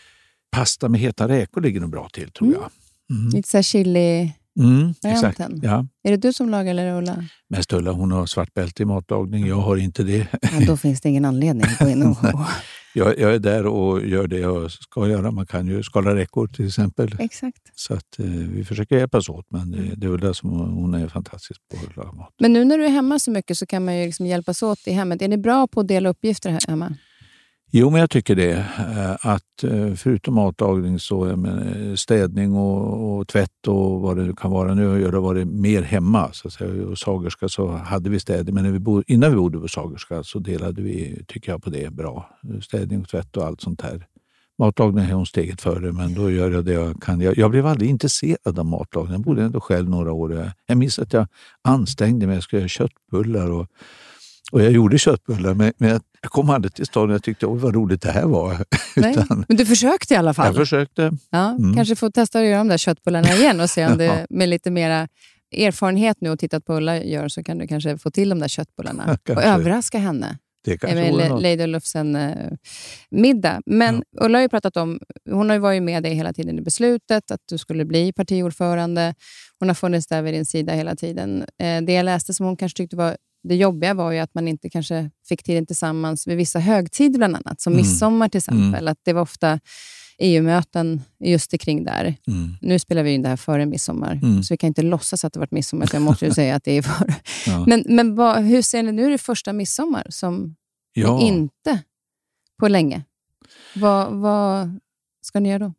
S3: Pasta med heta räkor ligger nog bra till, tror jag.
S1: Mm. Lite så här chili...
S3: Mm, exakt. Ja.
S1: Är det du som lagar eller Ulla?
S3: Mest Ulla, hon har svart bälte i matlagning. Jag har inte det.
S1: Ja, då finns det ingen anledning att gå in och...
S3: jag, jag är där och gör det jag ska göra. Man kan ju skala räkor till exempel.
S1: Exakt.
S3: Så att eh, vi försöker hjälpas åt. Men det, det är Ulla som hon är fantastisk på att laga mat.
S1: Men nu när du är hemma så mycket så kan man ju liksom hjälpas åt i hemmet. Är ni bra på att dela uppgifter här hemma?
S3: Jo, men jag tycker det. Att förutom matlagning så städning och, och tvätt och vad det kan vara. Nu har det varit mer hemma. Så att säga. Och Sagerska så hade vi städning. Men när vi bod, innan vi bodde på Sagerska så delade vi, tycker jag, på det bra. Städning och tvätt och allt sånt här. Matlagning är hon steget före, men då gör jag det jag kan. Jag, jag blev aldrig intresserad av matlagning. Jag bodde ändå själv några år. Jag minns att jag ansträngde mig. Jag skulle göra köttbullar och Och jag gjorde köttbullar, men jag kom aldrig till stan och jag tyckte, oj vad roligt det här var.
S1: Nej, Utan, men du försökte i alla fall.
S3: Jag försökte.
S1: Ja, mm. Kanske få testa att göra de där köttbullarna igen och se om det med lite mera erfarenhet nu och tittat på Ulla gör så kan du kanske få till de där köttbullarna. Och överraska henne.
S3: Det kanske
S1: med Lady Lufsen eh, middag. Men ja. Ulla har ju pratat om, hon har ju varit med dig hela tiden i beslutet att du skulle bli partiordförande. Hon har funnits där vid din sida hela tiden. Eh, det jag läste som hon kanske tyckte var det jobbiga var ju att man inte kanske fick tiden tillsammans vid vissa högtider bland annat. Som mm. midsommar till exempel. Mm. Att det var ofta E U-möten just kring där. Mm. Nu spelar vi in det här före midsommar. Mm. Så vi kan inte låtsas att det varit midsommar. Så jag måste ju säga att det är före. Ja. Men, men vad, hur ser ni nu? Är det första midsommar som ja. inte på länge. Vad, vad ska ni göra då?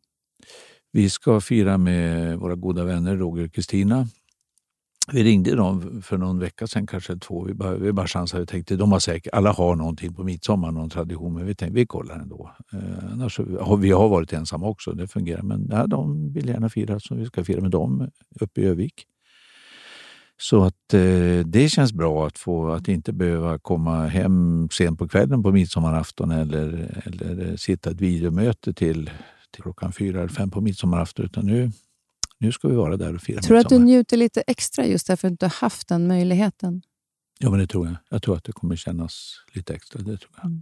S3: Vi ska fira med våra goda vänner Roger och Kristina. Vi ringde dem för någon vecka sedan, kanske två. Vi bara, vi bara chansade och tänkte, de har säkert, alla har någonting på midsommar, någon tradition. Men vi tänkte, vi kollar ändå. Eh, annars, vi har varit ensamma också, det fungerar. Men ja, de vill gärna fira, så vi ska fira med dem uppe i Övik. Så att eh, det känns bra att få, att inte behöva komma hem sent på kvällen på midsommarafton eller, eller sitta ett videomöte till, till klockan fyra eller fem på midsommarafton, utan nu Nu ska vi vara där och fira.
S1: Tror du att du njuter lite extra just därför att du inte har haft den möjligheten?
S3: Ja, men det tror jag. Jag tror att det kommer kännas lite extra, det tror jag. Mm.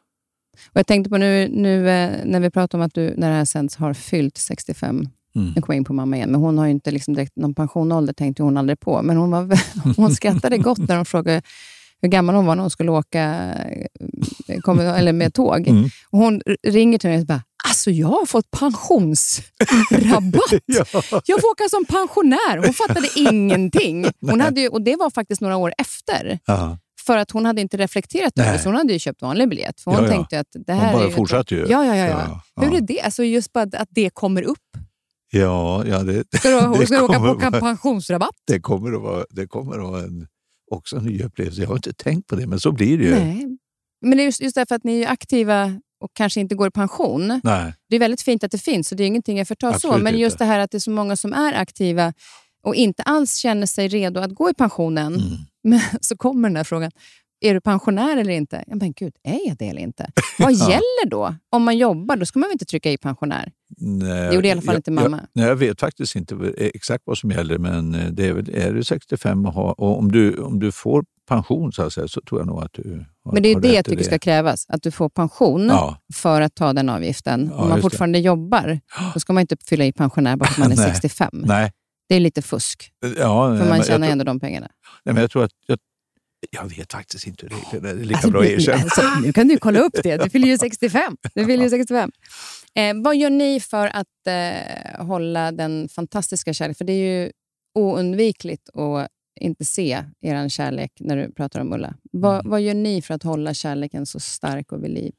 S1: Och jag tänkte på nu, nu när vi pratar om att du, när det här sänds, har fyllt sextiofem. Mm. Jag kommer in på mamma igen, men hon har ju inte liksom direkt någon pensionålder, tänkte hon aldrig på. Men hon, var, hon skrattade gott när de frågade hur gammal hon var när hon skulle åka kom, eller med tåg. Mm. Och hon ringer till mig och bara, alltså jag har fått pensionsrabatt. Ja. Jag får åka som pensionär. Hon fattade ingenting. Hon hade ju, och det var faktiskt några år efter. Aha. För att hon hade inte reflekterat över det. Så hon hade ju köpt vanlig biljett. För hon ja, ja. tänkte att det här
S3: hon bara
S1: är ju...
S3: fortsatte ju.
S1: Ja, ja, ja, ja. ja. Hur är det? Alltså just bara att det kommer upp.
S3: Ja, ja. Det,
S1: ska du,
S3: det
S1: ska du åka på vara, pensionsrabatt?
S3: Det kommer att vara, det kommer att vara en, också en ny upplevelse. Jag har inte tänkt på det, men så blir det ju.
S1: Nej. Men det är just, just därför att ni är aktiva och kanske inte går i pension. Nej. Det är väldigt fint att det finns och det är ingenting jag förtar så. Men just inte. Det här att det är så många som är aktiva och inte alls känner sig redo att gå i pensionen. Mm. Men så kommer den här frågan. Är du pensionär eller inte? Ja, men gud, är jag det eller inte? Vad ja. gäller då? Om man jobbar, då ska man väl inte trycka i pensionär? Nej, det gjorde i alla fall jag, inte mamma.
S3: Jag, nej, jag vet faktiskt inte exakt vad som gäller, men det är, väl, är du sextiofem och, ha, och om, du, om du får pension så, att säga, så tror jag nog att du har,
S1: men det är ju det jag tycker det. ska krävas. Att du får pension ja. för att ta den avgiften. Ja, om man fortfarande det. jobbar, då ska man inte fylla i pensionär bara för att man är nej. sextiofem. Nej. Det är lite fusk. Ja, för man tjänar ändå de pengarna.
S3: Nej, men jag tror att... Jag, Jag vet faktiskt inte hur det är. Det är lika alltså, bra erkänt.
S1: Alltså, nu kan du kolla upp det. Du fyller ju sextiofem. Du fyller ju sextiofem. Eh, vad gör ni för att eh, hålla den fantastiska kärleken? För det är ju oundvikligt att inte se er kärlek när du pratar om Ulla. Vad,
S3: Mm.
S1: vad gör ni för att hålla kärleken så stark och vid liv?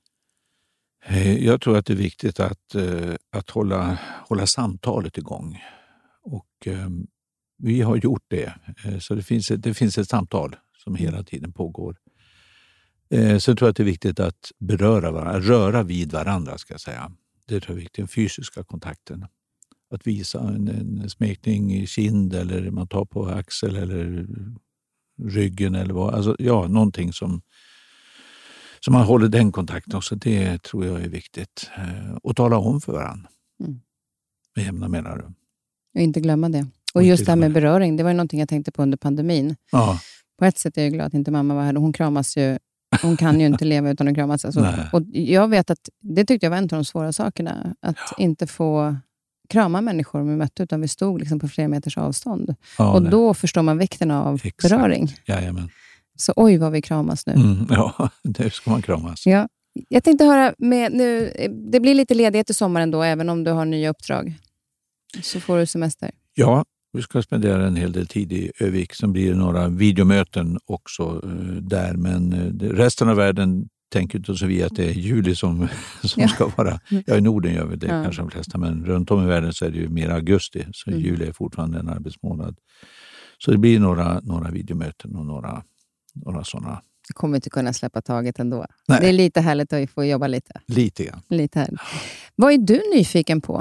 S3: Jag tror att det är viktigt att, att hålla, hålla samtalet igång. Och eh, vi har gjort det. Så det finns, ett, det finns ett samtal som hela tiden pågår. Eh, så jag tror att det är viktigt att beröra varandra, röra vid varandra ska jag säga. Det tror jag är viktigt, den fysiska kontakten. Att visa en, en smekning i kind eller man tar på axel eller ryggen eller vad. Alltså, ja, någonting som, som man håller den kontakten också. Det tror jag är viktigt. Eh, och tala om för varandra.
S1: Mm.
S3: Med jämna mellanrum.
S1: Och inte glömma det. Och
S3: Och
S1: just
S3: inte
S1: det här med
S3: glömma
S1: beröring, det var ju någonting jag tänkte på under pandemin.
S3: Ja.
S1: På ett sätt är jag glad att inte mamma var här. Hon kramas ju, hon kan ju inte leva utan att kramas. Alltså,
S3: Nej.
S1: och jag vet att det tyckte jag var en av de svåra sakerna. Att
S3: Ja.
S1: inte få krama människor vi mötte, utan vi stod liksom på flera meters avstånd.
S3: Ja,
S1: och
S3: nej.
S1: då förstår man vikten av
S3: Exakt.
S1: beröring.
S3: Jajamän.
S1: Så oj vad vi kramas nu.
S3: Mm, ja, det ska man kramas.
S1: Ja. Jag tänkte höra med nu, det blir lite ledighet i sommaren då, även om du har nya uppdrag. Så får du semester.
S3: Ja, vi ska spendera en hel del tid i Övik. Sen blir det några videomöten också eh, där. Men eh, det- resten av världen tänker inte så vi att det är juli som, som
S1: Ja.
S3: ska vara. Ja, i Norden gör vi det
S1: Ja.
S3: kanske de flesta. Men runt om i världen så är det ju mer augusti. Så
S1: Mm.
S3: juli är fortfarande en arbetsmånad. Så det blir några, några videomöten och några, några sådana.
S1: Jag kommer inte kunna släppa taget ändå.
S3: Nej.
S1: Det är lite härligt att få jobba lite.
S3: Lite grann.
S1: lite härligt. Vad är du nyfiken på?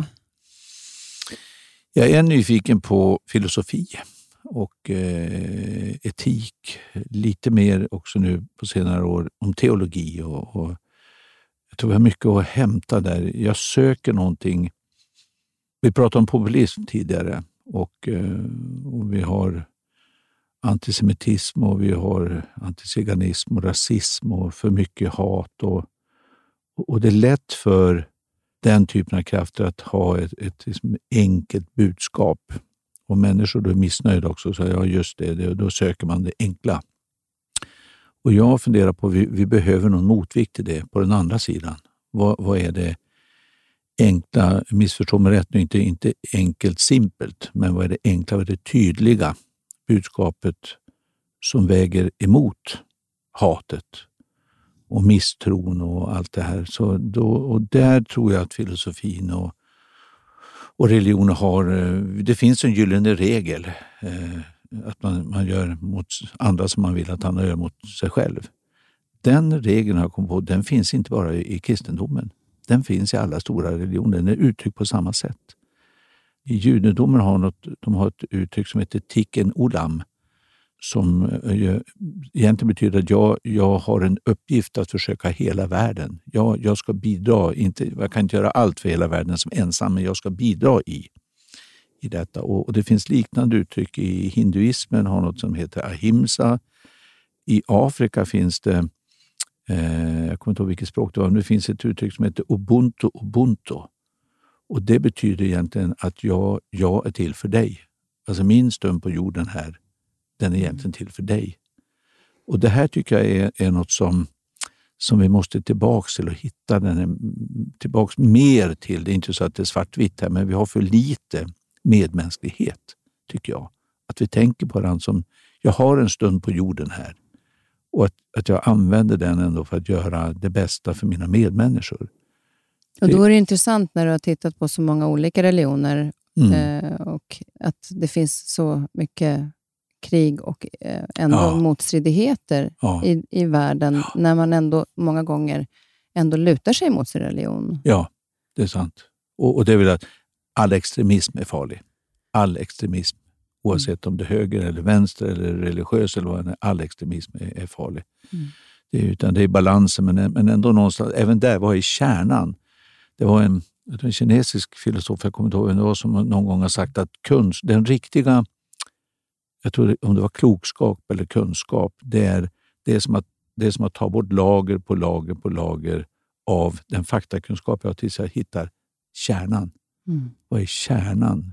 S3: Jag är nyfiken på filosofi och eh, etik. Lite mer också nu på senare år om teologi. Och, och jag tror vi har mycket att hämta där. Jag söker någonting. Vi pratade om populism tidigare. Och, eh, och vi har antisemitism och vi har antiziganism och rasism och för mycket hat. Och, och det är lätt för den typen av krafter att ha ett, ett liksom enkelt budskap. Och människor då är missnöjda också, så ja just det, det, då söker man det enkla. Och jag funderar på, vi, vi behöver någon motvikt till det på den andra sidan. Vad, vad är det enkla, missförstå mig rätt nu, inte, inte enkelt simpelt, men vad är det enkla, vad är det tydliga budskapet som väger emot hatet och misstron och allt det här. Så då, och där tror jag att filosofin och, och religionen har, det finns en gyllene regel eh, att man, man gör mot andra som man vill att andra gör mot sig själv. Den regeln har jag kommit på, den finns inte bara i, i kristendomen. Den finns i alla stora religioner, den är uttryckt på samma sätt. I judendomen har något, de har ett uttryck som heter tikkun olam, som eh, egentligen betyder att jag, jag har en uppgift att försöka hela världen. Jag, jag ska bidra, inte, jag kan inte göra allt för hela världen som ensam, men jag ska bidra i, i detta. Och, och det finns liknande uttryck i hinduismen, har något som heter ahimsa. I Afrika finns det, eh, jag kommer inte ihåg vilket språk det var, men det finns ett uttryck som heter ubuntu ubuntu. Och det betyder egentligen att jag, jag är till för dig. Alltså min stund på jorden här, den är egentligen till för dig. Och det här tycker jag är, är något som, som vi måste tillbaka till och hitta den är, tillbaka mer till. Det är inte så att det är svartvitt här, men vi har för lite medmänsklighet, tycker jag. Att vi tänker på den som, jag har en stund på jorden här. Och att, att jag använder den ändå för att göra det bästa för mina medmänniskor.
S1: Och då är det intressant när du har tittat på så många olika religioner
S3: Mm.
S1: eh, och att det finns så mycket krig och eh, ändå
S3: Ja.
S1: motstridigheter
S3: Ja.
S1: i, i världen när man ändå många gånger ändå lutar sig mot sin religion.
S3: Ja, det är sant. Och, och det är väl att all extremism är farlig. All extremism, oavsett om det är höger eller vänster eller religiös eller vad det är, all extremism är, är farlig.
S1: Mm.
S3: Det är, utan det är balansen, men, men ändå någonstans, även där var i kärnan. Det var en, en kinesisk filosof, jag kommer inte ihåg, det var som någon gång har sagt att kunst, den riktiga, jag tror det, om det var klokskap eller kunskap, det är, det är, som att, det är som att ta bort lager på lager på lager av den faktakunskap jag tills jag hittar kärnan.
S1: Mm.
S3: Vad är kärnan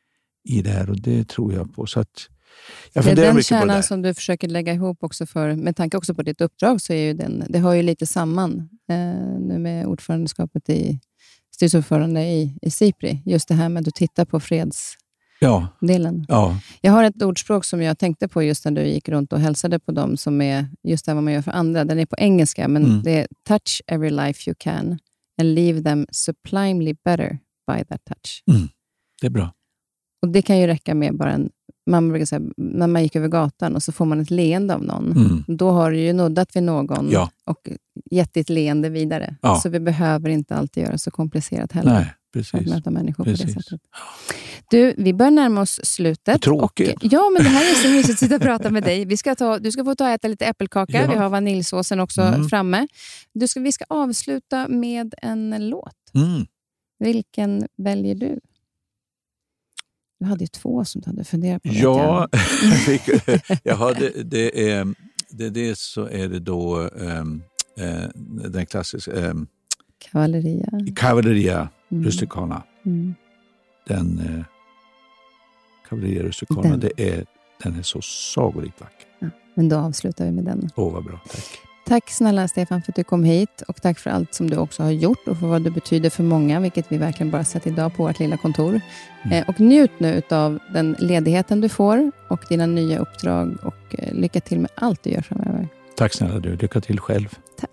S3: i det här? Och det tror jag på. Så att jag
S1: Det är
S3: funderar
S1: den
S3: mycket på det
S1: kärnan
S3: där.
S1: som du försöker lägga ihop också för, med tanke också på ditt uppdrag, så är ju den, det hör ju lite samman eh, nu med ordförandeskapet i styrelseordförande i, i SIPRI. Just det här med att du tittar på freds,
S3: Ja.
S1: delen.
S3: Ja.
S1: Jag har ett ordspråk som jag tänkte på just när du gick runt och hälsade på dem, som är just det vad man gör för andra. Den är på engelska, men
S3: Mm.
S1: det är touch every life you can and leave them sublimely better by that touch.
S3: Mm. Det är bra.
S1: Och det kan ju räcka med bara en, man brukar säga, när man gick över gatan och så får man ett leende av någon.
S3: Mm.
S1: Då har du ju nuddat vid någon
S3: Ja.
S1: och gett ditt leende vidare.
S3: Ja.
S1: Så vi behöver inte alltid göra så komplicerat heller.
S3: Nej,
S1: För att
S3: precis.
S1: möta människor
S3: Precis.
S1: på det sättet. Du, vi börjar närma oss slutet.
S3: Tråkigt.
S1: Och, ja, men det här är så mysigt att sitta och prata med dig. Vi ska ta, du ska få ta och äta lite äppelkaka.
S3: Ja.
S1: Vi har vaniljsåsen också
S3: Mm.
S1: framme. Du ska, vi ska avsluta med en låt.
S3: Mm.
S1: Vilken väljer du? Du hade ju två som du hade funderat på. vet
S3: Ja,
S1: jag.
S3: jag fick, jaha, det, det är det, det så är det då um, uh, den klassiska um,
S1: Kavalleria.
S3: Cavalleria
S1: Mm.
S3: Rusticana.
S1: Mm.
S3: Den uh, Cavalleria Rusticana,
S1: Den.
S3: det är, den är så sagolikt vacker.
S1: Ja, men då avslutar vi med den.
S3: Åh, vad bra, tack.
S1: Tack snälla Stefan för att du kom hit, och tack för allt som du också har gjort och för vad du betyder för många, vilket vi verkligen bara sett idag på vårt lilla kontor.
S3: Mm.
S1: Eh, och njut nu av den ledigheten du får och dina nya uppdrag, och eh, lycka till med allt du gör framöver.
S3: Tack snälla du, lycka till själv.
S1: Tack.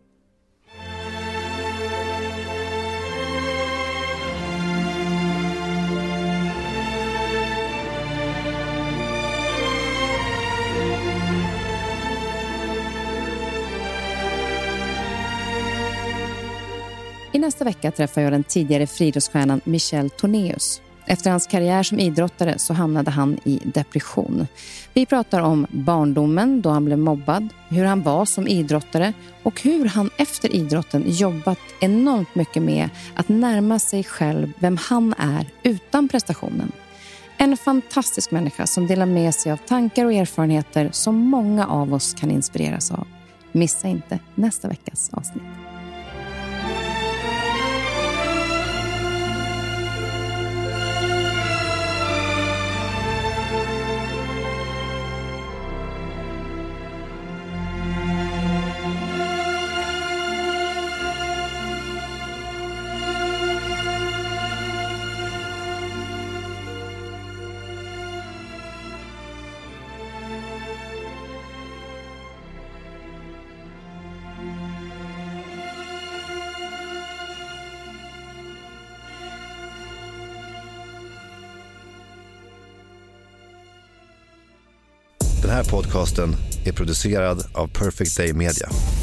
S1: I nästa vecka träffar jag den tidigare friidrottsstjärnan Michel Tornéus. Efter hans karriär som idrottare så hamnade han i depression. Vi pratar om barndomen då han blev mobbad, hur han var som idrottare och hur han efter idrotten jobbat enormt mycket med att närma sig själv vem han är utan prestationen. En fantastisk människa som delar med sig av tankar och erfarenheter som många av oss kan inspireras av. Missa inte nästa veckas avsnitt.
S6: Den här podcasten är producerad av Perfect Day Media.